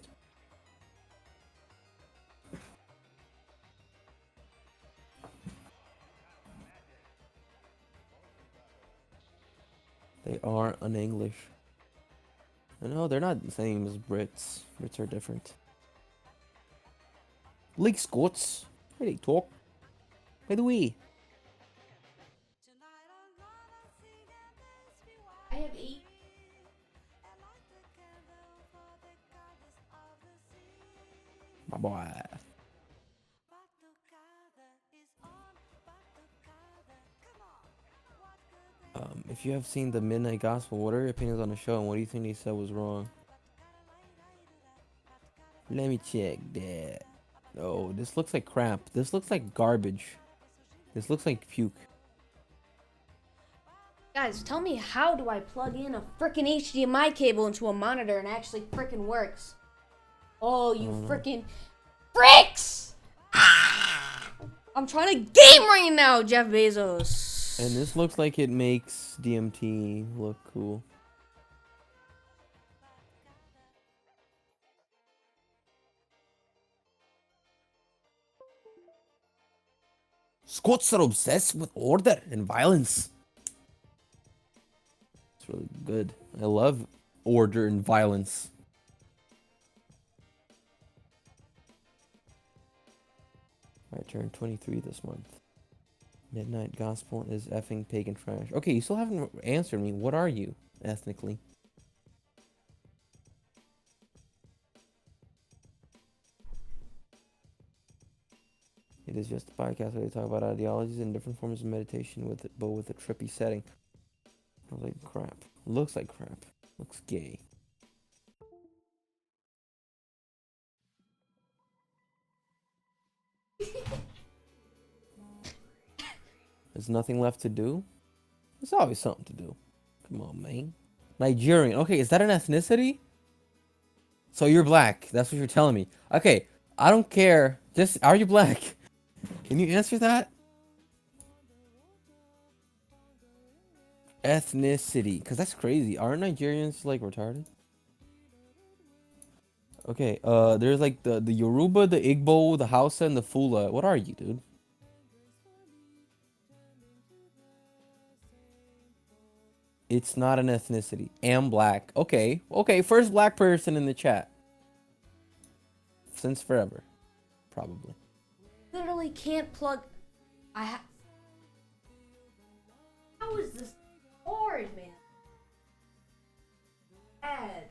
They are un-English. No, they're not the same as Brits. Brits are different. Like Scots. How they talk. By the way. I have eight. My boy. Um, if you have seen the Midnight Gospel, what are your opinions on the show and what do you think they said was wrong? Let me check that. Oh, this looks like crap. This looks like garbage. This looks like puke. Guys, tell me, how do I plug in a freaking H D M I cable into a monitor and actually freaking works? Oh, you freaking bricks! Ah! I'm trying to game right now, Jeff Bezos. And this looks like it makes D M T look cool. Scots are obsessed with order and violence. It's really good. I love order and violence. I turned twenty-three this month. Midnight Gospel is effing pagan trash. Okay, you still haven't answered me. What are you, ethnically? It is just a podcast where they talk about ideologies and different forms of meditation, with it, but with a trippy setting. I was like, crap. Looks like crap. Looks gay. There's nothing left to do? There's always something to do. Come on, man. Nigerian. Okay, is that an ethnicity? So you're black. That's what you're telling me. Okay, I don't care. Just, are you black? Can you answer that? Ethnicity. Because that's crazy. Aren't Nigerians, like, retarded? Okay, uh, there's, like, the, the Yoruba, the Igbo, the Hausa, and the Fula. What are you, dude? It's not an ethnicity. Am black. Okay. Okay, first black person in the chat. Since forever. Probably. Literally can't plug. I ha. How is this hard, man? Bad.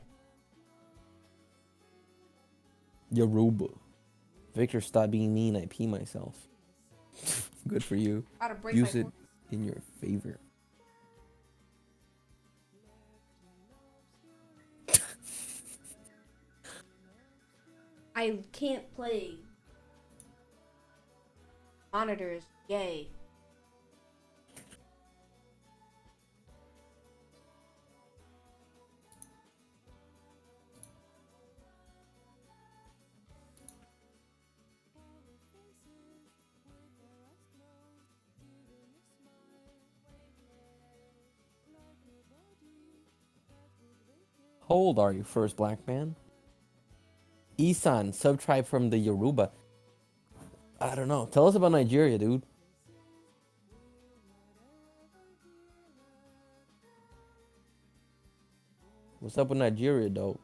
Yoruba. Victor, stop being mean. I pee myself. Good for you. Gotta break Use my it in your favor. I can't play monitors. Yay. How old are you, first black man? Isan, subtribe from the Yoruba. I don't know. Tell us about Nigeria, dude. What's up with Nigeria, though?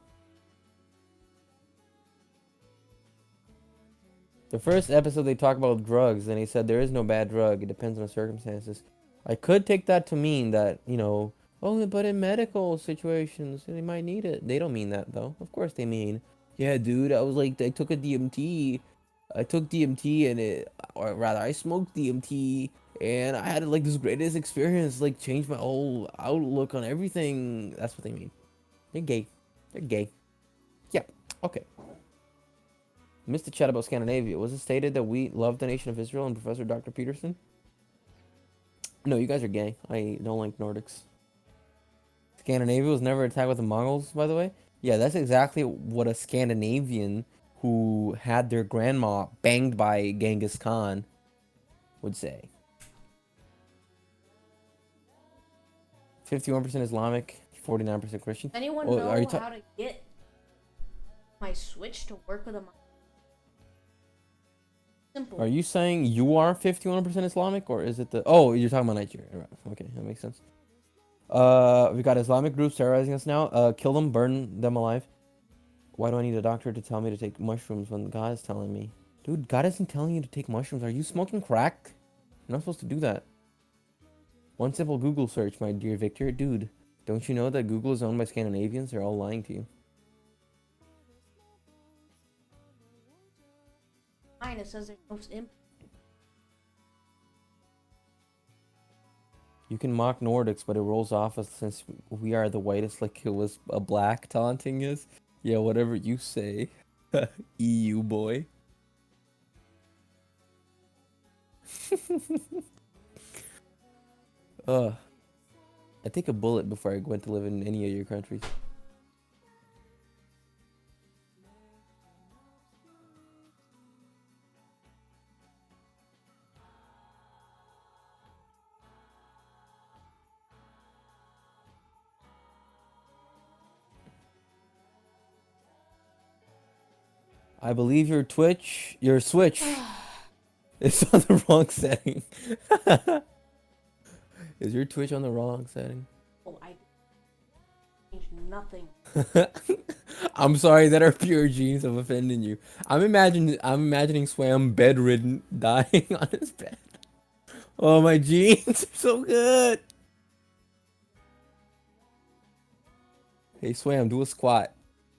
The first episode, they talk about drugs, and he said there is no bad drug. It depends on the circumstances. I could take that to mean that, you know, oh, but in medical situations, they might need it. They don't mean that, though. Of course they mean, yeah, dude, I was like, I took a D M T. I took D M T, and it, or rather, I smoked D M T, and I had, like, this greatest experience, like, changed my whole outlook on everything. That's what they mean. They're gay. They're gay. Yeah, okay. Mister Chat about Scandinavia. Was it stated that we love the nation of Israel and Professor Doctor Peterson? No, you guys are gay. I don't like Nordics. Scandinavia was never attacked with the Mongols, by the way. Yeah, that's exactly what a Scandinavian who had their grandma banged by Genghis Khan would say. fifty-one percent Islamic, forty-nine percent Christian. Anyone Oh, know are you ta- how to get my Switch to work with a mic? Simple. Are you saying you are fifty-one percent Islamic, or is it the... Oh, you're talking about Nigeria. Right. Okay, that makes sense. Uh, we got Islamic groups terrorizing us now. Uh, kill them, burn them alive. Why do I need a doctor to tell me to take mushrooms when God is telling me? Dude, God isn't telling you to take mushrooms. Are you smoking crack? You're not supposed to do that. One simple Google search, my dear Victor. Dude, don't you know that Google is owned by Scandinavians? They're all lying to you. Mine, it says there's no imp. You can mock Nordics, but it rolls off us since we are the whitest, like it was a black taunting us. Yeah, whatever you say. E U boy. Ugh. I take a bullet before I went to live in any of your countries. I believe your Twitch, your Switch, is on the wrong setting. Is your Twitch on the wrong setting? Oh, I changed nothing. I'm sorry that our pure genes of offending you. I'm imagining, I'm imagining Swam bedridden, dying on his bed. Oh, my genes are so good. Hey, Swam, do a squat.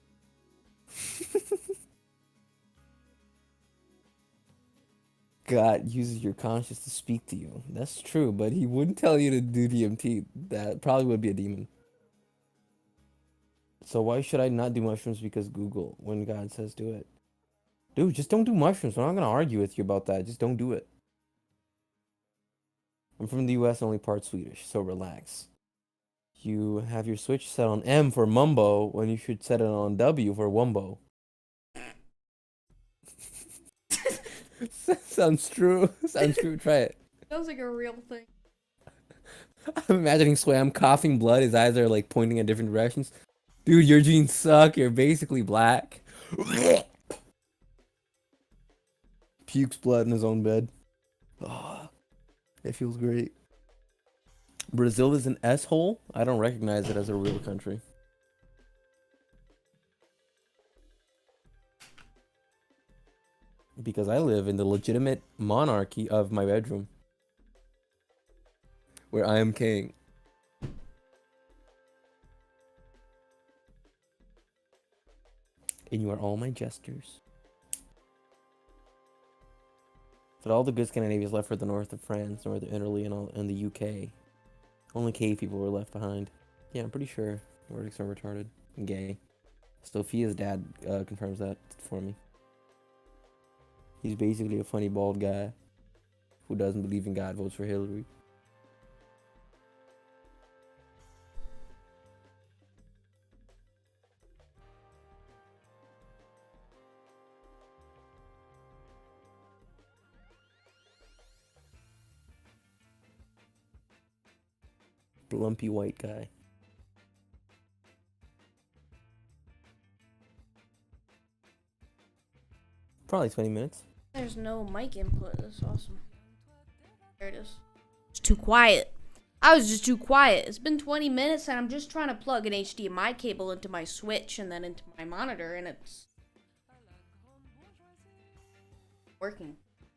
God uses your conscience to speak to you. That's true, but he wouldn't tell you to do D M T. That probably would be a demon. So why should I not do mushrooms because Google when God says do it? Dude, just don't do mushrooms. I'm not gonna argue with you about that. Just don't do it. I'm from the U S, only part Swedish, so relax. You have your Switch set on M for Mumbo when you should set it on W for Wumbo. Sounds true. Sounds true. Try it. Sounds like a real thing. I'm imagining Swam coughing blood. His eyes are like pointing in different directions. Dude, your genes suck. You're basically black. Pukes blood in his own bed. Oh, it feels great. Brazil is an S-hole? I don't recognize it as a real country. Because I live in the legitimate monarchy of my bedroom. Where I am king. And you are all my jesters. But all the good Scandinavians left for the north of France, northern Italy, and, all, and the U K. Only cave people were left behind. Yeah, I'm pretty sure Nordics are retarded and gay. Sophia's dad uh, confirms that for me. He's basically a funny bald guy who doesn't believe in God, votes for Hillary. Lumpy white guy. Probably twenty minutes. There's no mic input. That's awesome. There it is. It's too quiet. I was just too quiet. It's been twenty minutes and I'm just trying to plug an H D M I cable into my Switch and then into my monitor and it's working.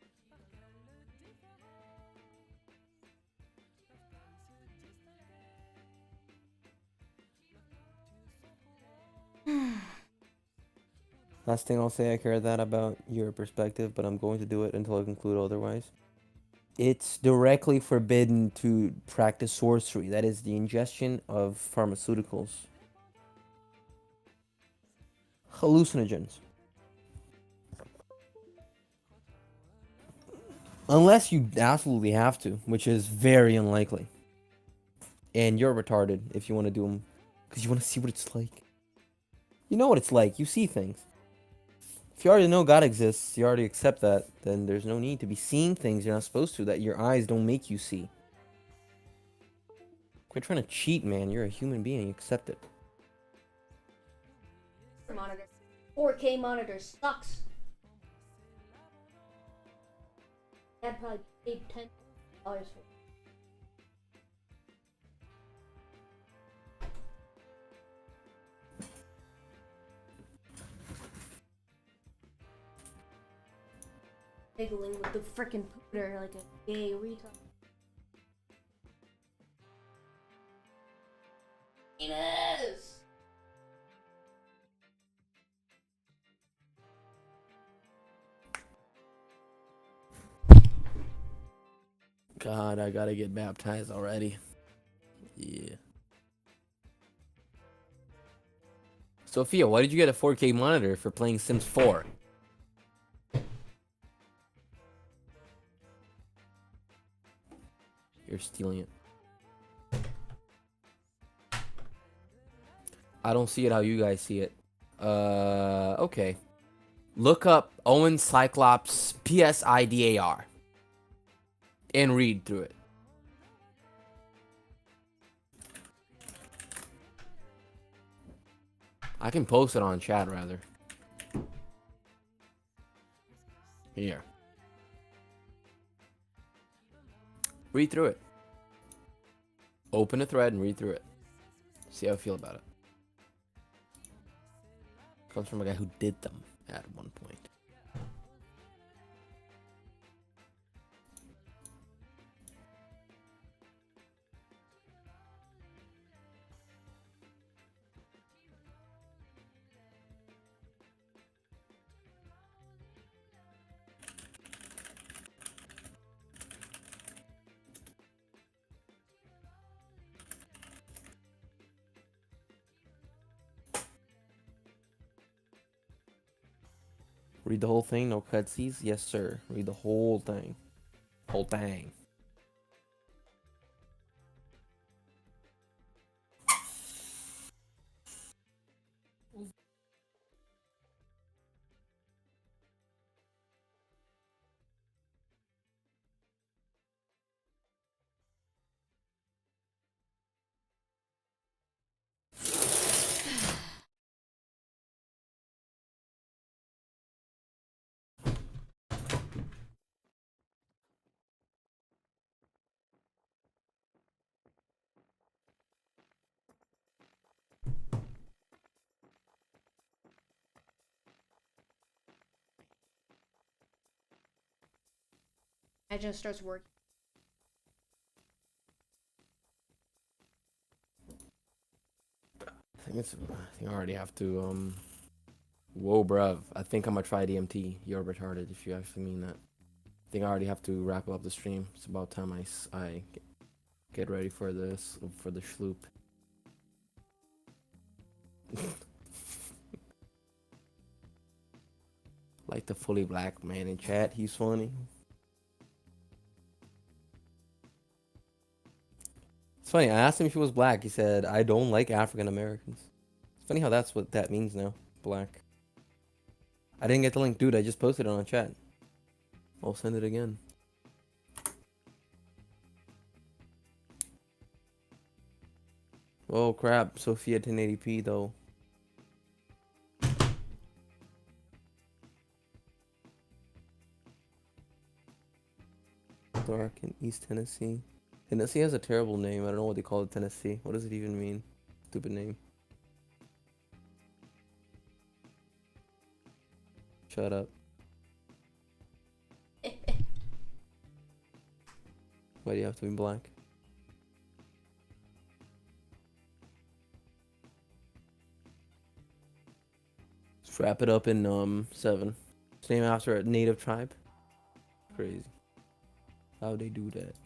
Last thing I'll say, I care that about your perspective, but I'm going to do it until I conclude otherwise. It's directly forbidden to practice sorcery. That is the ingestion of pharmaceuticals. Hallucinogens. Unless you absolutely have to, which is very unlikely. And you're retarded if you want to do them Because you want to see what it's like. You know what it's like. You see things. If you already know God exists, you already accept that, then there's no need to be seeing things you're not supposed to, that your eyes don't make you see. Quit trying to cheat, man. You're a human being. Accept it. Monitor. four K monitor sucks. Dad probably paid ten dollars for it. Giggling with the frickin' pooter like a gay retard. Penis! God, I gotta get baptized already. Yeah. Sophia, why did you get a four K monitor for playing Sims four? You're stealing it. I don't see it how you guys see it. Uh, okay. Look up Owen Cyclops P S I D A R and read through it. I can post it on chat rather. Here. Read through it. Open a thread and read through it. See how I feel about it. Comes from a guy who did them at one point. Read the whole thing, no cutsies? Yes, sir. Read the whole thing. Whole thing. I just starts working. I think it's. I think I already have to. Um. Whoa, bruv. I think I'm gonna try D M T. You're retarded if you actually mean that. I think I already have to wrap up the stream. It's about time I, s- I get ready for this for the schloop. Like the fully black man in chat. He's funny. It's funny. I asked him if he was black. He said, "I don't like African Americans." It's funny how that's what that means now. Black. I didn't get the link, dude. I just posted it on chat. I'll send it again. Oh crap, Sophia ten eighty p though. Dark in East Tennessee. Tennessee has a terrible name. I don't know what they call it, Tennessee. What does it even mean? Stupid name. Shut up. Why do you have to be black? Let's wrap it up in um seven. It's named after a native tribe. Crazy. How'd they do that?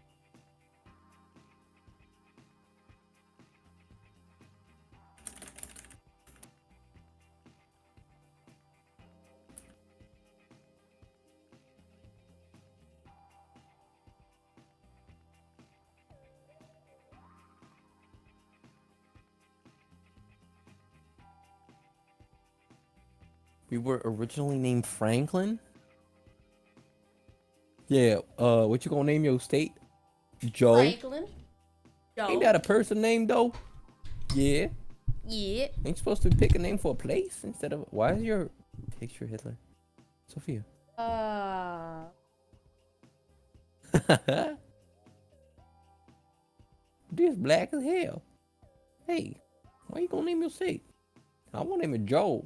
We were originally named Franklin. Yeah. Uh, what you gonna name your state? Joe. Franklin. Ain't Joe. that a person name though? Yeah. Yeah. Ain't you supposed to pick a name for a place instead of? Why is your picture Hitler? Sophia. Uh. This black as hell. Hey, why you gonna name your state? I want to name it Joe.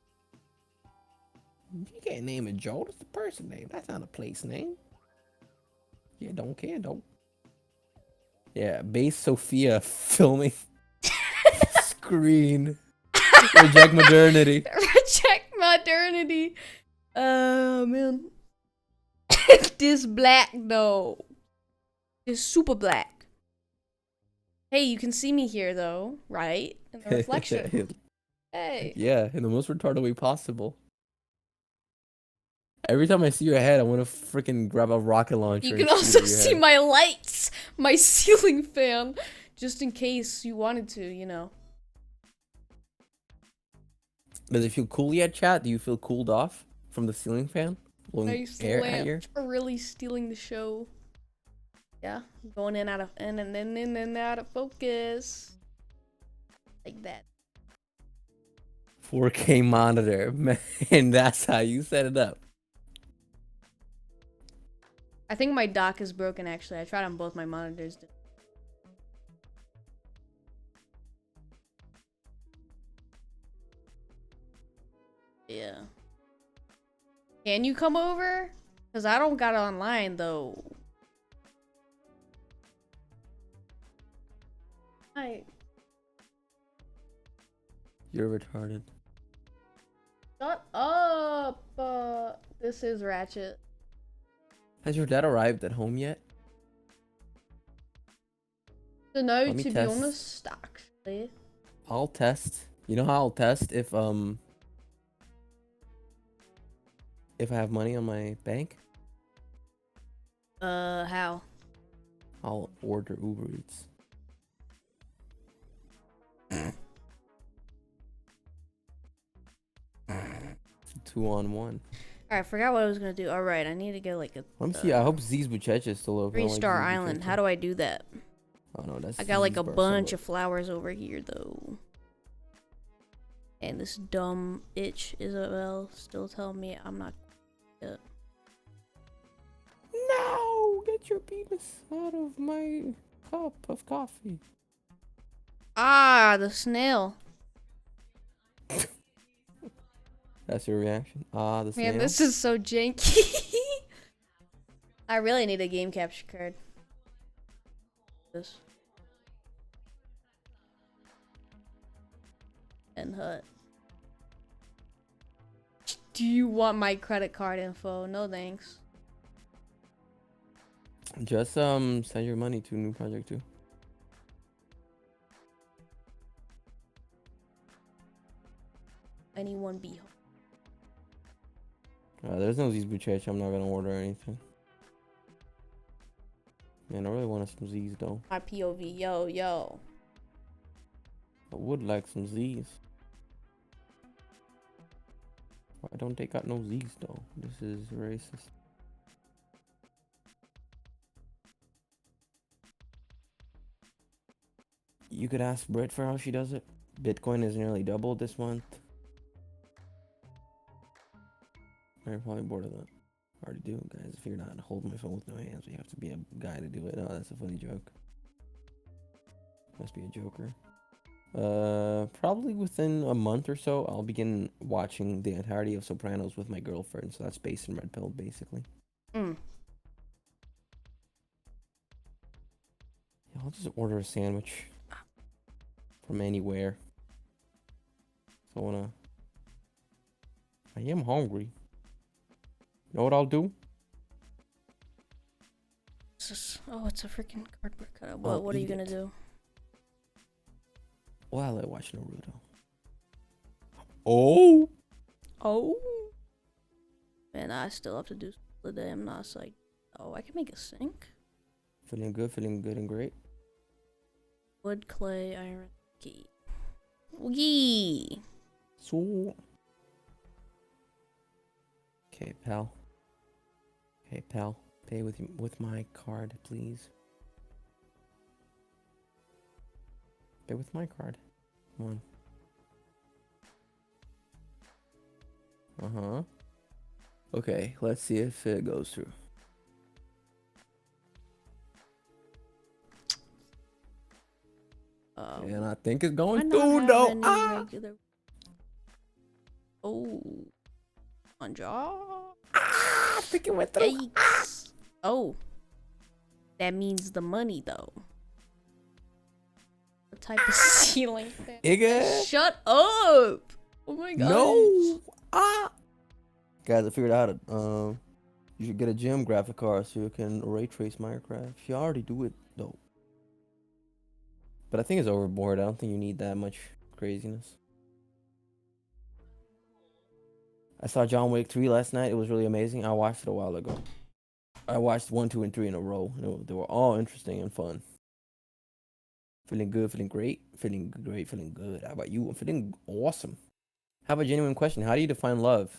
You can't name it Joe. That's a person name. That's not a place name. Yeah, don't care though. Yeah, base Sophia filming screen. Reject modernity. Reject modernity. Oh man. This black though. This super black. Hey, you can see me here though, right? In the reflection. Hey. Yeah, in the most retarded way possible. Every time I see your head, I want to freaking grab a rocket launcher. You and can shoot also at your see head. my lights, my ceiling fan, just in case you wanted to, you know. Does it feel cool yet, chat? Do you feel cooled off from the ceiling fan? Blowing Nice air at your... lamp, really stealing the show. Yeah, going in out of in and then in and out of focus, like that. four K monitor, man. That's how you set it up. I think my dock is broken. Actually, I tried on both my monitors. Yeah. Can you come over? Cause I don't got it online though. Hi. You're retarded. Shut up. Uh, this is Ratchet. Has your dad arrived at home yet? So no, Let me to be test. honest, actually. I'll test. You know how I'll test if um if I have money on my bank? Uh, how? I'll order Uber Eats. Two on one. Alright, I forgot what I was gonna do. Alright, I need to get like a Let me see. I hope Z's Buchecha is still open. I three like star Z's island. Buchecha. How do I do that? Oh no, that's I got like Z's a Barcelona. bunch of flowers over here though. And this dumb itch Isabel still telling me I'm not good. No! Get your penis out of my cup of coffee. Ah, the snail. That's your reaction? Ah, the snail? Man, this is so janky. I really need a game capture card. This. And hut. Do you want my credit card info? No thanks. Just um send your money to New Project too. Anyone be home. Uh, there's no Z's Buchecha. I'm not gonna order anything. Man, I really want some Z's though. My P O V, yo, yo. I would like some Z's. Why don't they got no Z's though? This is racist. You could ask Britt for how she does it. Bitcoin is nearly doubled this month. I'm probably bored of that. I already do, guys. If you're not holding my phone with no hands, you have to be a guy to do it. Oh, that's a funny joke. Must be a joker. Uh, probably within a month or so, I'll begin watching the entirety of Sopranos with my girlfriend. So that's based in Red Pill, basically. Mm. Yeah, I'll just order a sandwich from anywhere. So I wanna. I am hungry. You know what I'll do? This is, oh, it's a freaking cardboard cutout. What, I'll what are you eat gonna it. do? While I watch Naruto. Oh! Oh. Man, I still have to do the day. I'm not like, oh, I can make a sink. Feeling good, feeling good and great. Wood, clay, iron, key. Yee. So, Okay, pal. Okay, pal. Pay with with my card, please. Pay with my card. Come on. Uh-huh. Okay, let's see if it goes through. Um, And I think it's why going not through. have No. any Ah! regular? Oh, on jaw. Ah! I think it went through. Yikes! Oh, that means the money though. What type of ceiling fan? Igga. Shut up! Oh my god. No. Ah. Guys, I figured out it. Um, you should get a gym graphic card so you can ray trace Minecraft. You already do it though. But I think it's overboard. I don't think you need that much craziness. I saw John Wick three last night. It was really amazing. I watched it a while ago. I watched one, two, and three in a row. And it, they were all interesting and fun. Feeling good, feeling great, feeling great, feeling good. How about you? I'm feeling awesome. Have a genuine question. How do you define love?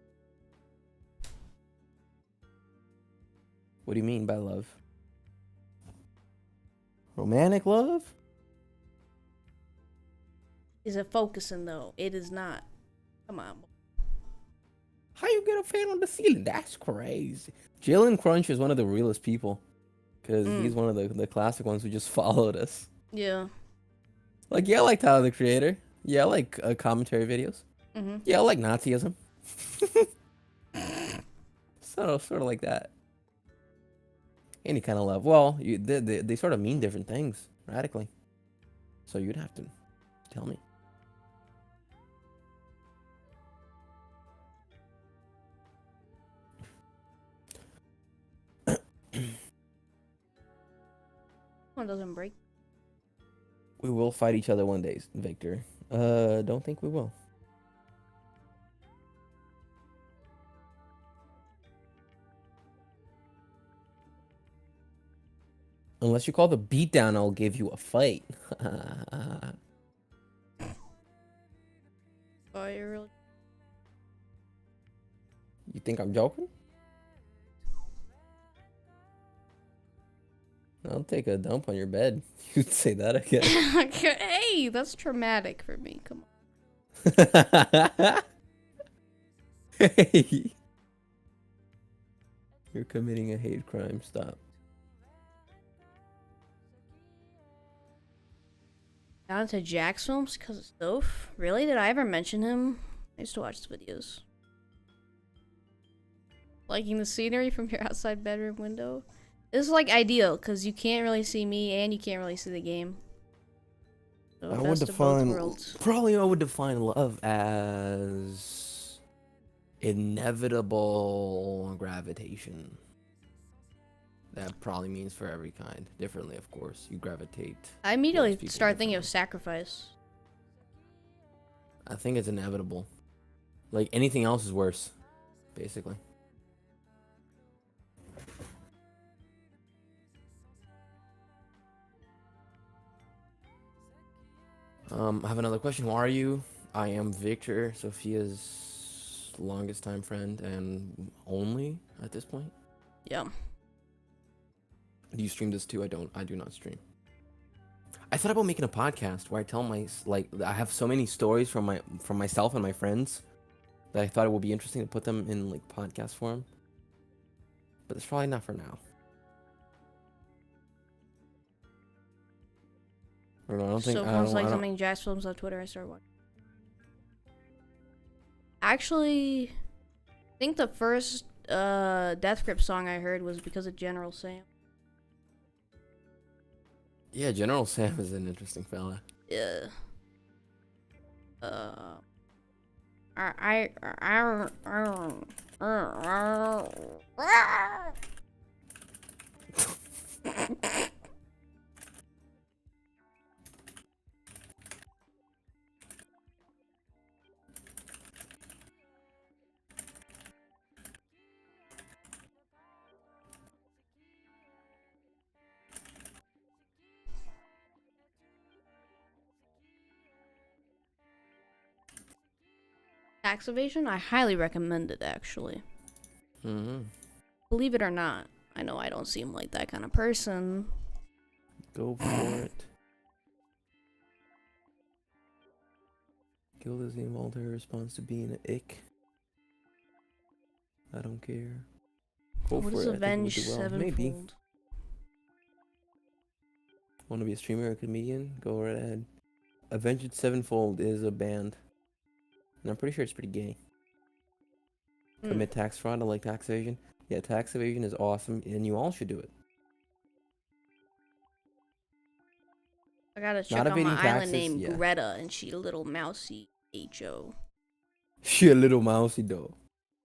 What do you mean by love? Romantic love? Is it focusing though? It is not. Come on. How you get a fan on the ceiling? That's crazy. Jalen Crunch is one of the realest people. Because Mm. he's one of the, the classic ones who just followed us. Yeah. Like, yeah, I like Tyler, the Creator. Yeah, I like uh, commentary videos. Mm-hmm. Yeah, I like Nazism. sort of, sort of like that. Any kind of love. Well, you, they, they, they sort of mean different things, radically. So you'd have to tell me. One doesn't break. We will fight each other one day, Victor. Uh, don't think we will. Unless you call the beatdown, I'll give you a fight. Oh, you're really. You think I'm joking? I'll take a dump on your bed. You'd say that again. Hey, that's traumatic for me. Come on. Hey. You're committing a hate crime. Stop. Down to Jack's films because it's dope. Really? Did I ever mention him? I used to watch the videos. Liking the scenery from your outside bedroom window. This is like ideal because you can't really see me and you can't really see the game. So I would best of both define worlds. probably I would define love as inevitable gravitation. That probably means for every kind differently, of course. You gravitate. I immediately towards people start thinking of differently. sacrifice. I think it's inevitable. Like anything else is worse, basically. Um, I have another question. Who are you? I am Victor, Sophia's longest time friend and only at this point. Yeah. Do you stream this too? I don't. I do not stream. I thought about making a podcast where I tell my like I have so many stories from my from myself and my friends that I thought it would be interesting to put them in like podcast form. But it's probably not for now. I don't know. I don't think. So I sounds don't, like I don't, something Jack's films on Twitter I started watching. Actually, I think the first uh, Death Grip song I heard was because of General Sam. Yeah, General Sam is an interesting fella. Yeah. Uh. I I I I. Tax evasion? I highly recommend it, actually. Mm-hmm. Believe it or not, I know I don't seem like that kind of person. Go for it. Gilda's involved her response to being an ick. I don't care. Go What for is it. I think it would Avenged do well. Maybe. Sevenfold? Want to be a streamer or a comedian? Go right ahead. Avenged Sevenfold is a band. And I'm pretty sure it's pretty gay. Mm. Commit tax fraud. I like tax evasion. Yeah, tax evasion is awesome, and you all should do it. I got a Not chick on my evading island taxes, named yeah. Greta, and she a little mousy H O. She a little mousy though.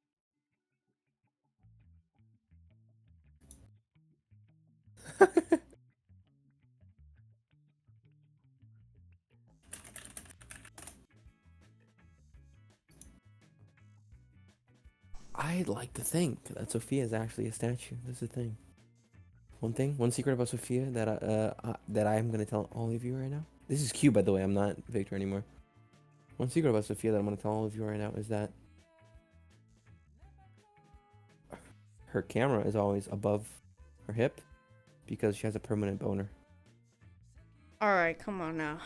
I like to think that Sophia is actually a statue. That's the thing. One thing, one secret about Sophia that I, uh, uh, that I'm gonna tell all of you right now. This is Q, by the way. I'm not Victor anymore. One secret about Sophia that I'm gonna tell all of you right now is that her camera is always above her hip because she has a permanent boner. Alright, come on now.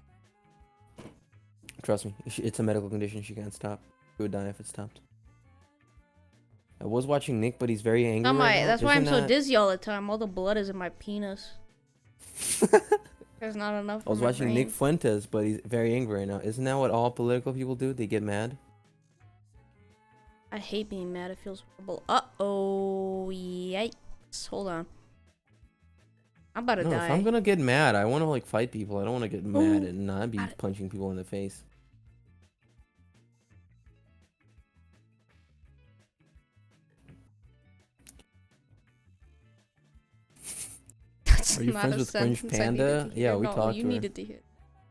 Trust me, it's a medical condition she can't stop. She would die if it stopped. I was watching Nick, but he's very angry Not right my, now. that's why I'm Isn't so that- dizzy all the time. All the blood is in my penis. There's not enough. I was for my watching brain. Nick Fuentes, but he's very angry right now. Isn't that what all political people do? They get mad. I hate being mad. It feels horrible. Uh oh, yikes! Hold on. I'm about to No, die. if I'm gonna get mad, I want to like fight people. I don't want to get mad Ooh. and not be I- punching people in the face. That's Are you not friends a with Cringe sentence I needed Panda? to hear. Yeah, we No, talked You to her. needed to hear.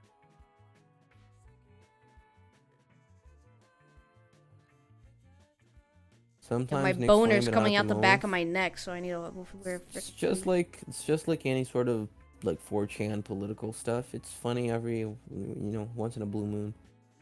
Sometimes my Nick's boner's flaming coming out out the the back of nose. my neck, so I need to wear. It's just like it's just like any sort of like four chan political stuff. It's funny every you know once in a blue moon.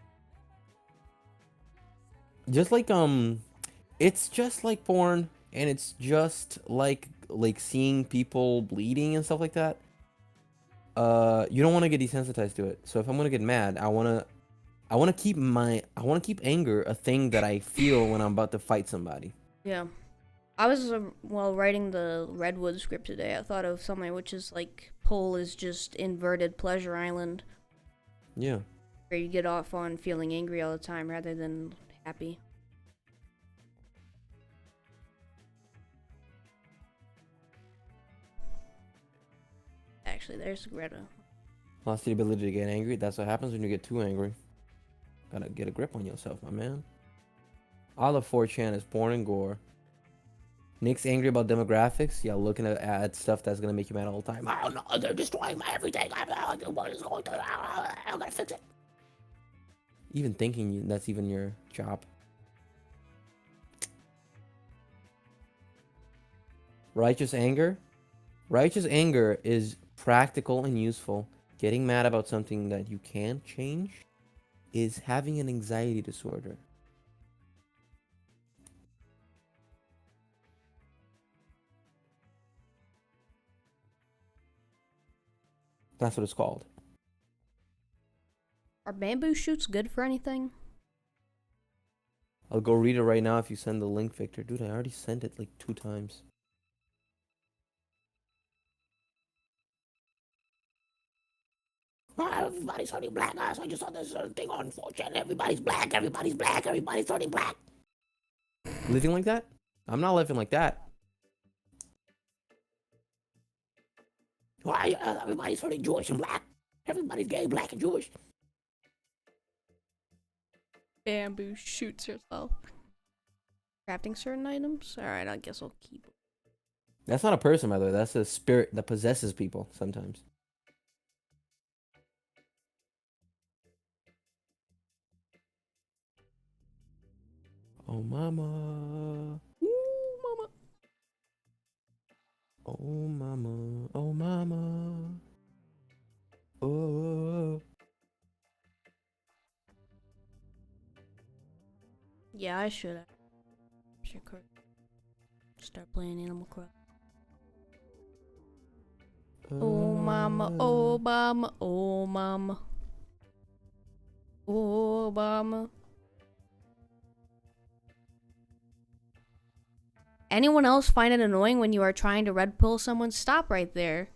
Just like um, it's just like porn, and it's just like like seeing people bleeding and stuff like that. Uh, you don't want to get desensitized to it. So if I'm gonna get mad, I wanna I wanna keep my I wanna keep anger a thing that I feel when I'm about to fight somebody. Yeah. I was, uh, while writing the Redwood script today, I thought of something which is like, Pole is just inverted Pleasure Island, Yeah. where you get off on feeling angry all the time rather than happy. Actually, there's Greta. Lost the ability to get angry. That's what happens when you get too angry. Gotta get a grip on yourself, my man. All of four chan is porn and gore. Nick's angry about demographics. Yeah, looking at, at stuff that's gonna make you mad all the time. Oh no, they're destroying my everything. I don't know what is going to. I'm gonna fix it. Even thinking you, that's even your job. Righteous anger. Righteous anger is practical and useful. Getting mad about something that you can't change is having an anxiety disorder. That's what it's called. Are bamboo shoots good for anything? I'll go read it right now if you send the link, Victor. Dude, I already sent it like two times. Everybody's turning black, guys. I just saw this uh, thing on four chan. Everybody's black. Everybody's black. Everybody's turning black. Living like that? I'm not living like that. Why? Uh, everybody's turning Jewish and black. Everybody's gay, black, and Jewish. Bamboo shoots yourself. Crafting certain items? Alright, I guess I'll keep it. That's not a person, by the way. That's a spirit that possesses people sometimes. Oh, mama. Ooh, mama. Oh, mama. Oh, mama. Oh. Yeah, I should. Should cook. start playing Animal Crossing. Oh mama, oh mama, oh mama. Oh mama. Anyone else find it annoying when you are trying to red pill someone? Stop right there.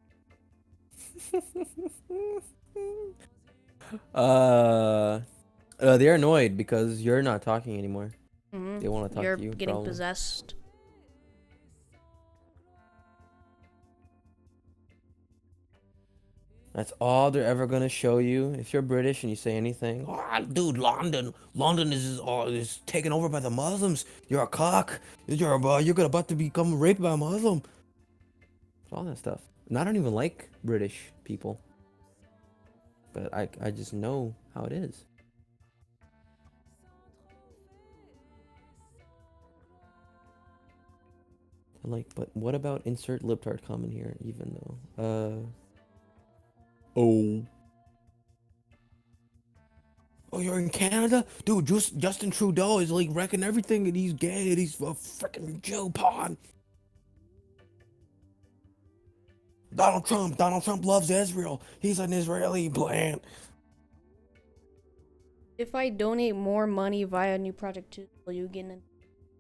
uh, uh, they're annoyed because you're not talking anymore. Mm-hmm. They want to talk You're to you. getting probably. possessed. That's all they're ever gonna show you. If you're British and you say anything, oh, dude, London, London is uh, is taken over by the Muslims. You're a cock. You're uh, you're gonna about to become raped by a Muslim. All that stuff. And I don't even like British people, but I I just know how it is. Like, but what about insert libtard comment here? Even though, uh. Oh. Oh, you're in Canada? Dude, just Justin Trudeau is like wrecking everything and he's gay and he's a freaking Joe Pod. Donald Trump, Donald Trump loves Israel. He's an Israeli plant. If I donate more money via New Project two, will you get an...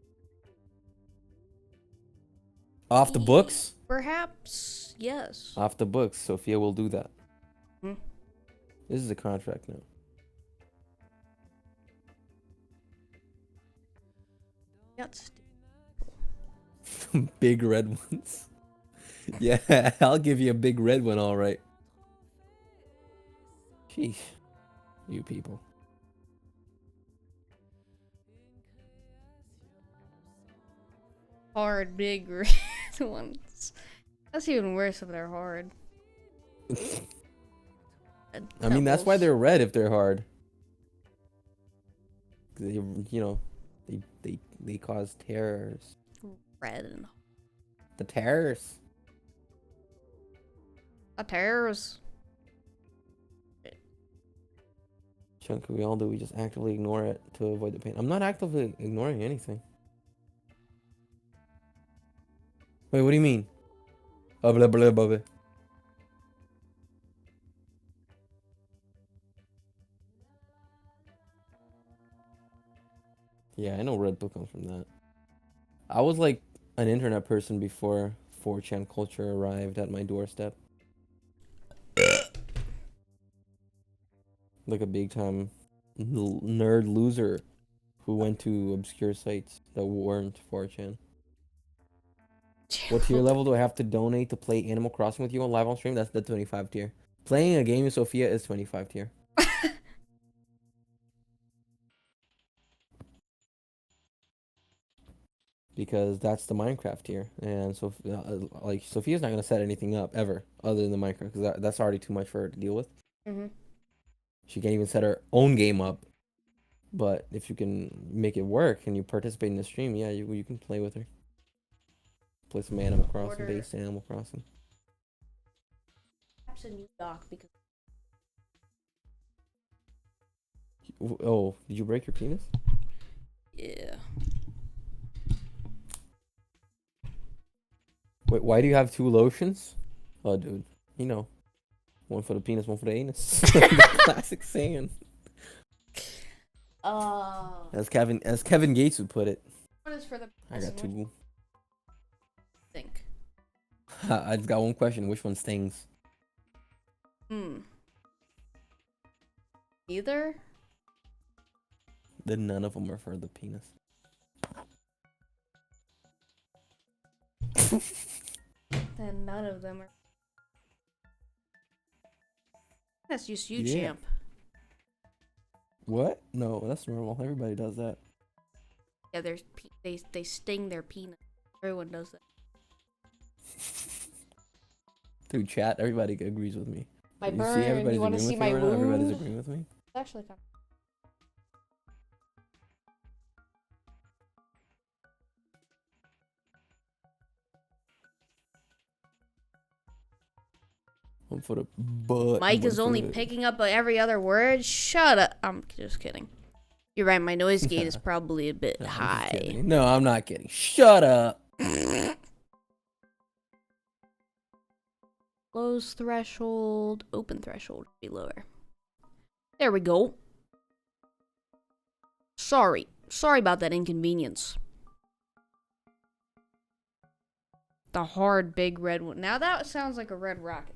Off the books? Perhaps, yes. Off the books. Sophia will do that. Hmm? This is a contract now. That's Big red ones. Yeah, I'll give you a big red one, all right. Sheesh. You people. hard, big red ones. That's even worse if they're hard. I mean, that's why they're red if they're hard. They, you know, they they they cause terrors. red and The terrors. the terrors. Chunk, we all do. We just actively ignore it to avoid the pain. I'm not actively ignoring anything. Wait, what do you mean? Oh, blah, blah, blah, blah. Yeah, I know Red Pill comes from that. I was like an internet person before four chan culture arrived at my doorstep. Like a big time l- nerd loser who went to obscure sites that weren't four chan. What tier level do I have to donate to play Animal Crossing with you on live on stream? That's the twenty-five tier. Playing a game with Sophia is twenty-five tier. Because that's the Minecraft tier, and so uh, like Sophia's not gonna set anything up ever other than the Minecraft because that, that's already too much for her to deal with. Mm-hmm. She can't even set her own game up. But if you can make it work and you participate in the stream, yeah, you you can play with her. Play some Animal Crossing, Order. based Animal Crossing. Perhaps a new dock because Oh, did you break your penis? yeah. Wait, why do you have two lotions? Oh, dude, you know, one for the penis, one for the anus. The classic saying. Uh. As Kevin, as Kevin Gates would put it. What is for the? I got two. Think. I just got one question. Which one stings? Hmm. Either. Then none of them are for the penis. Then none of them are. That's just you, Yeah. champ. What? No, that's normal. Everybody does that. Yeah, there's pe- they they sting their penis. Everyone does that. Through chat, everybody agrees with me. My you burn. see everybody's You want to agreeing see with my me right now? Everybody's wound? agreeing with me. It's actually kind of. One for the butt. Mike one is for only the- picking up every other word. Shut up. I'm just kidding. You're right. My noise gate is probably a bit No, I'm just high. kidding. No, I'm not kidding. Shut up. Close threshold, open threshold be lower. There we go. Sorry. Sorry about that inconvenience. The hard, big red one. Now that sounds like a red rocket.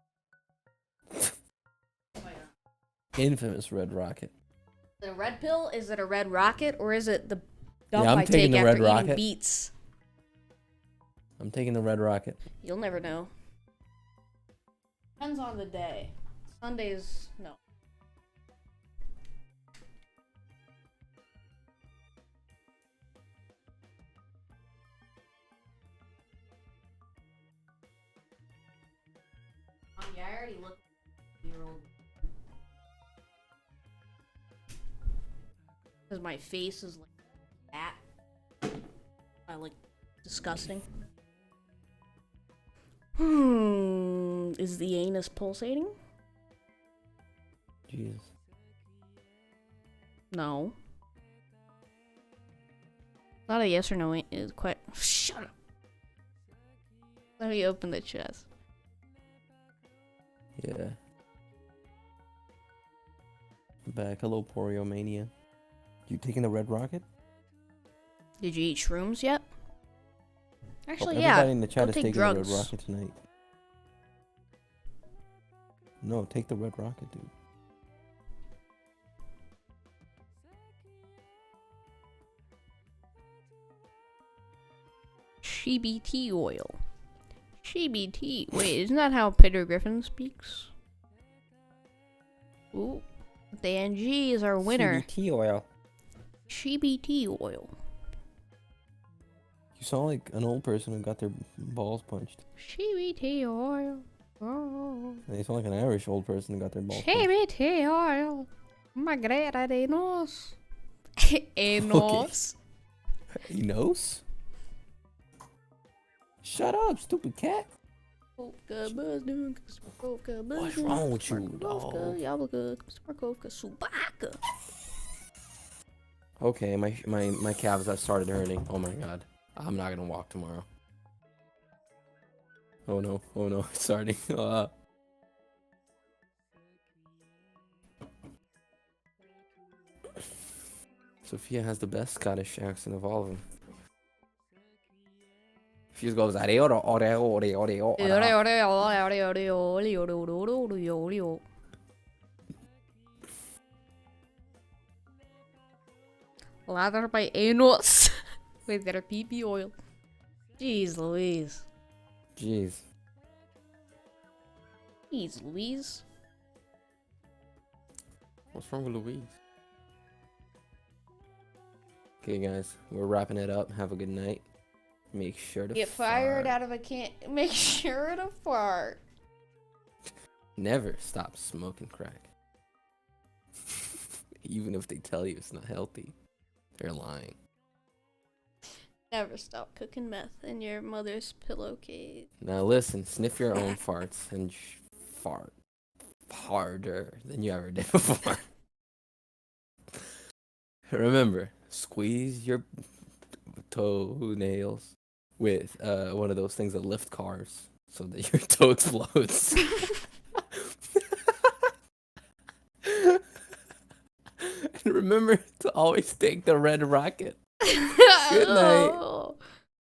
Infamous red rocket. The red pill? Is it a red rocket or is it the dump Yeah, I'm I taking take the red after eating rocket. beets? I'm taking the red rocket. You'll never know. Depends on the day. Sundays, no. Oh, yeah, I already looked at the year old. Because my face is like that. I like disgusting. Hmm. Is the anus pulsating? Jesus. No. Not a yes or no. Is quite. Shut up. Let me open the chest. Yeah. I'm back. Hello, Poriomania. You taking the red rocket? Did you eat shrooms yet? Actually, oh, yeah. Everybody in the chat go is take taking drugs. the red rocket tonight. No, take the red rocket, dude. Shibi tea oil. Shibi tea. Wait, isn't that how Peter Griffin speaks? Ooh. Dan G is our winner. C B T oil. Shibi tea oil. You sound like an old person who got their balls punched. Shibi tea oil. Oh. And you sound like an Irish old person who got their balls punched. Shibi tea oil. Magrera de nos. Enos. Enos? Shut up, stupid cat. What's wrong with you, dog? Okay, my my my calves have started hurting. Oh my god, I'm not gonna walk tomorrow. Oh no, oh no, it's starting. Uh. Sophia has the best Scottish accent of all of them. She just goes, "Are ore ore ore ore ore." Lather by Enos with their pee pee oil. Jeez Louise. Jeez. Jeez Louise. What's wrong with Louise? Okay, guys, we're wrapping it up. Have a good night. Make sure to get fired out of a can. Make sure to fart. Never stop smoking crack. Even if they tell you it's not healthy, they're lying. Never stop cooking meth in your mother's pillowcase. Now listen, sniff your own farts and sh- fart harder than you ever did before. Remember, squeeze your toenails with uh, one of those things that lift cars so that your toe explodes. And remember to always take the red rocket. Good night.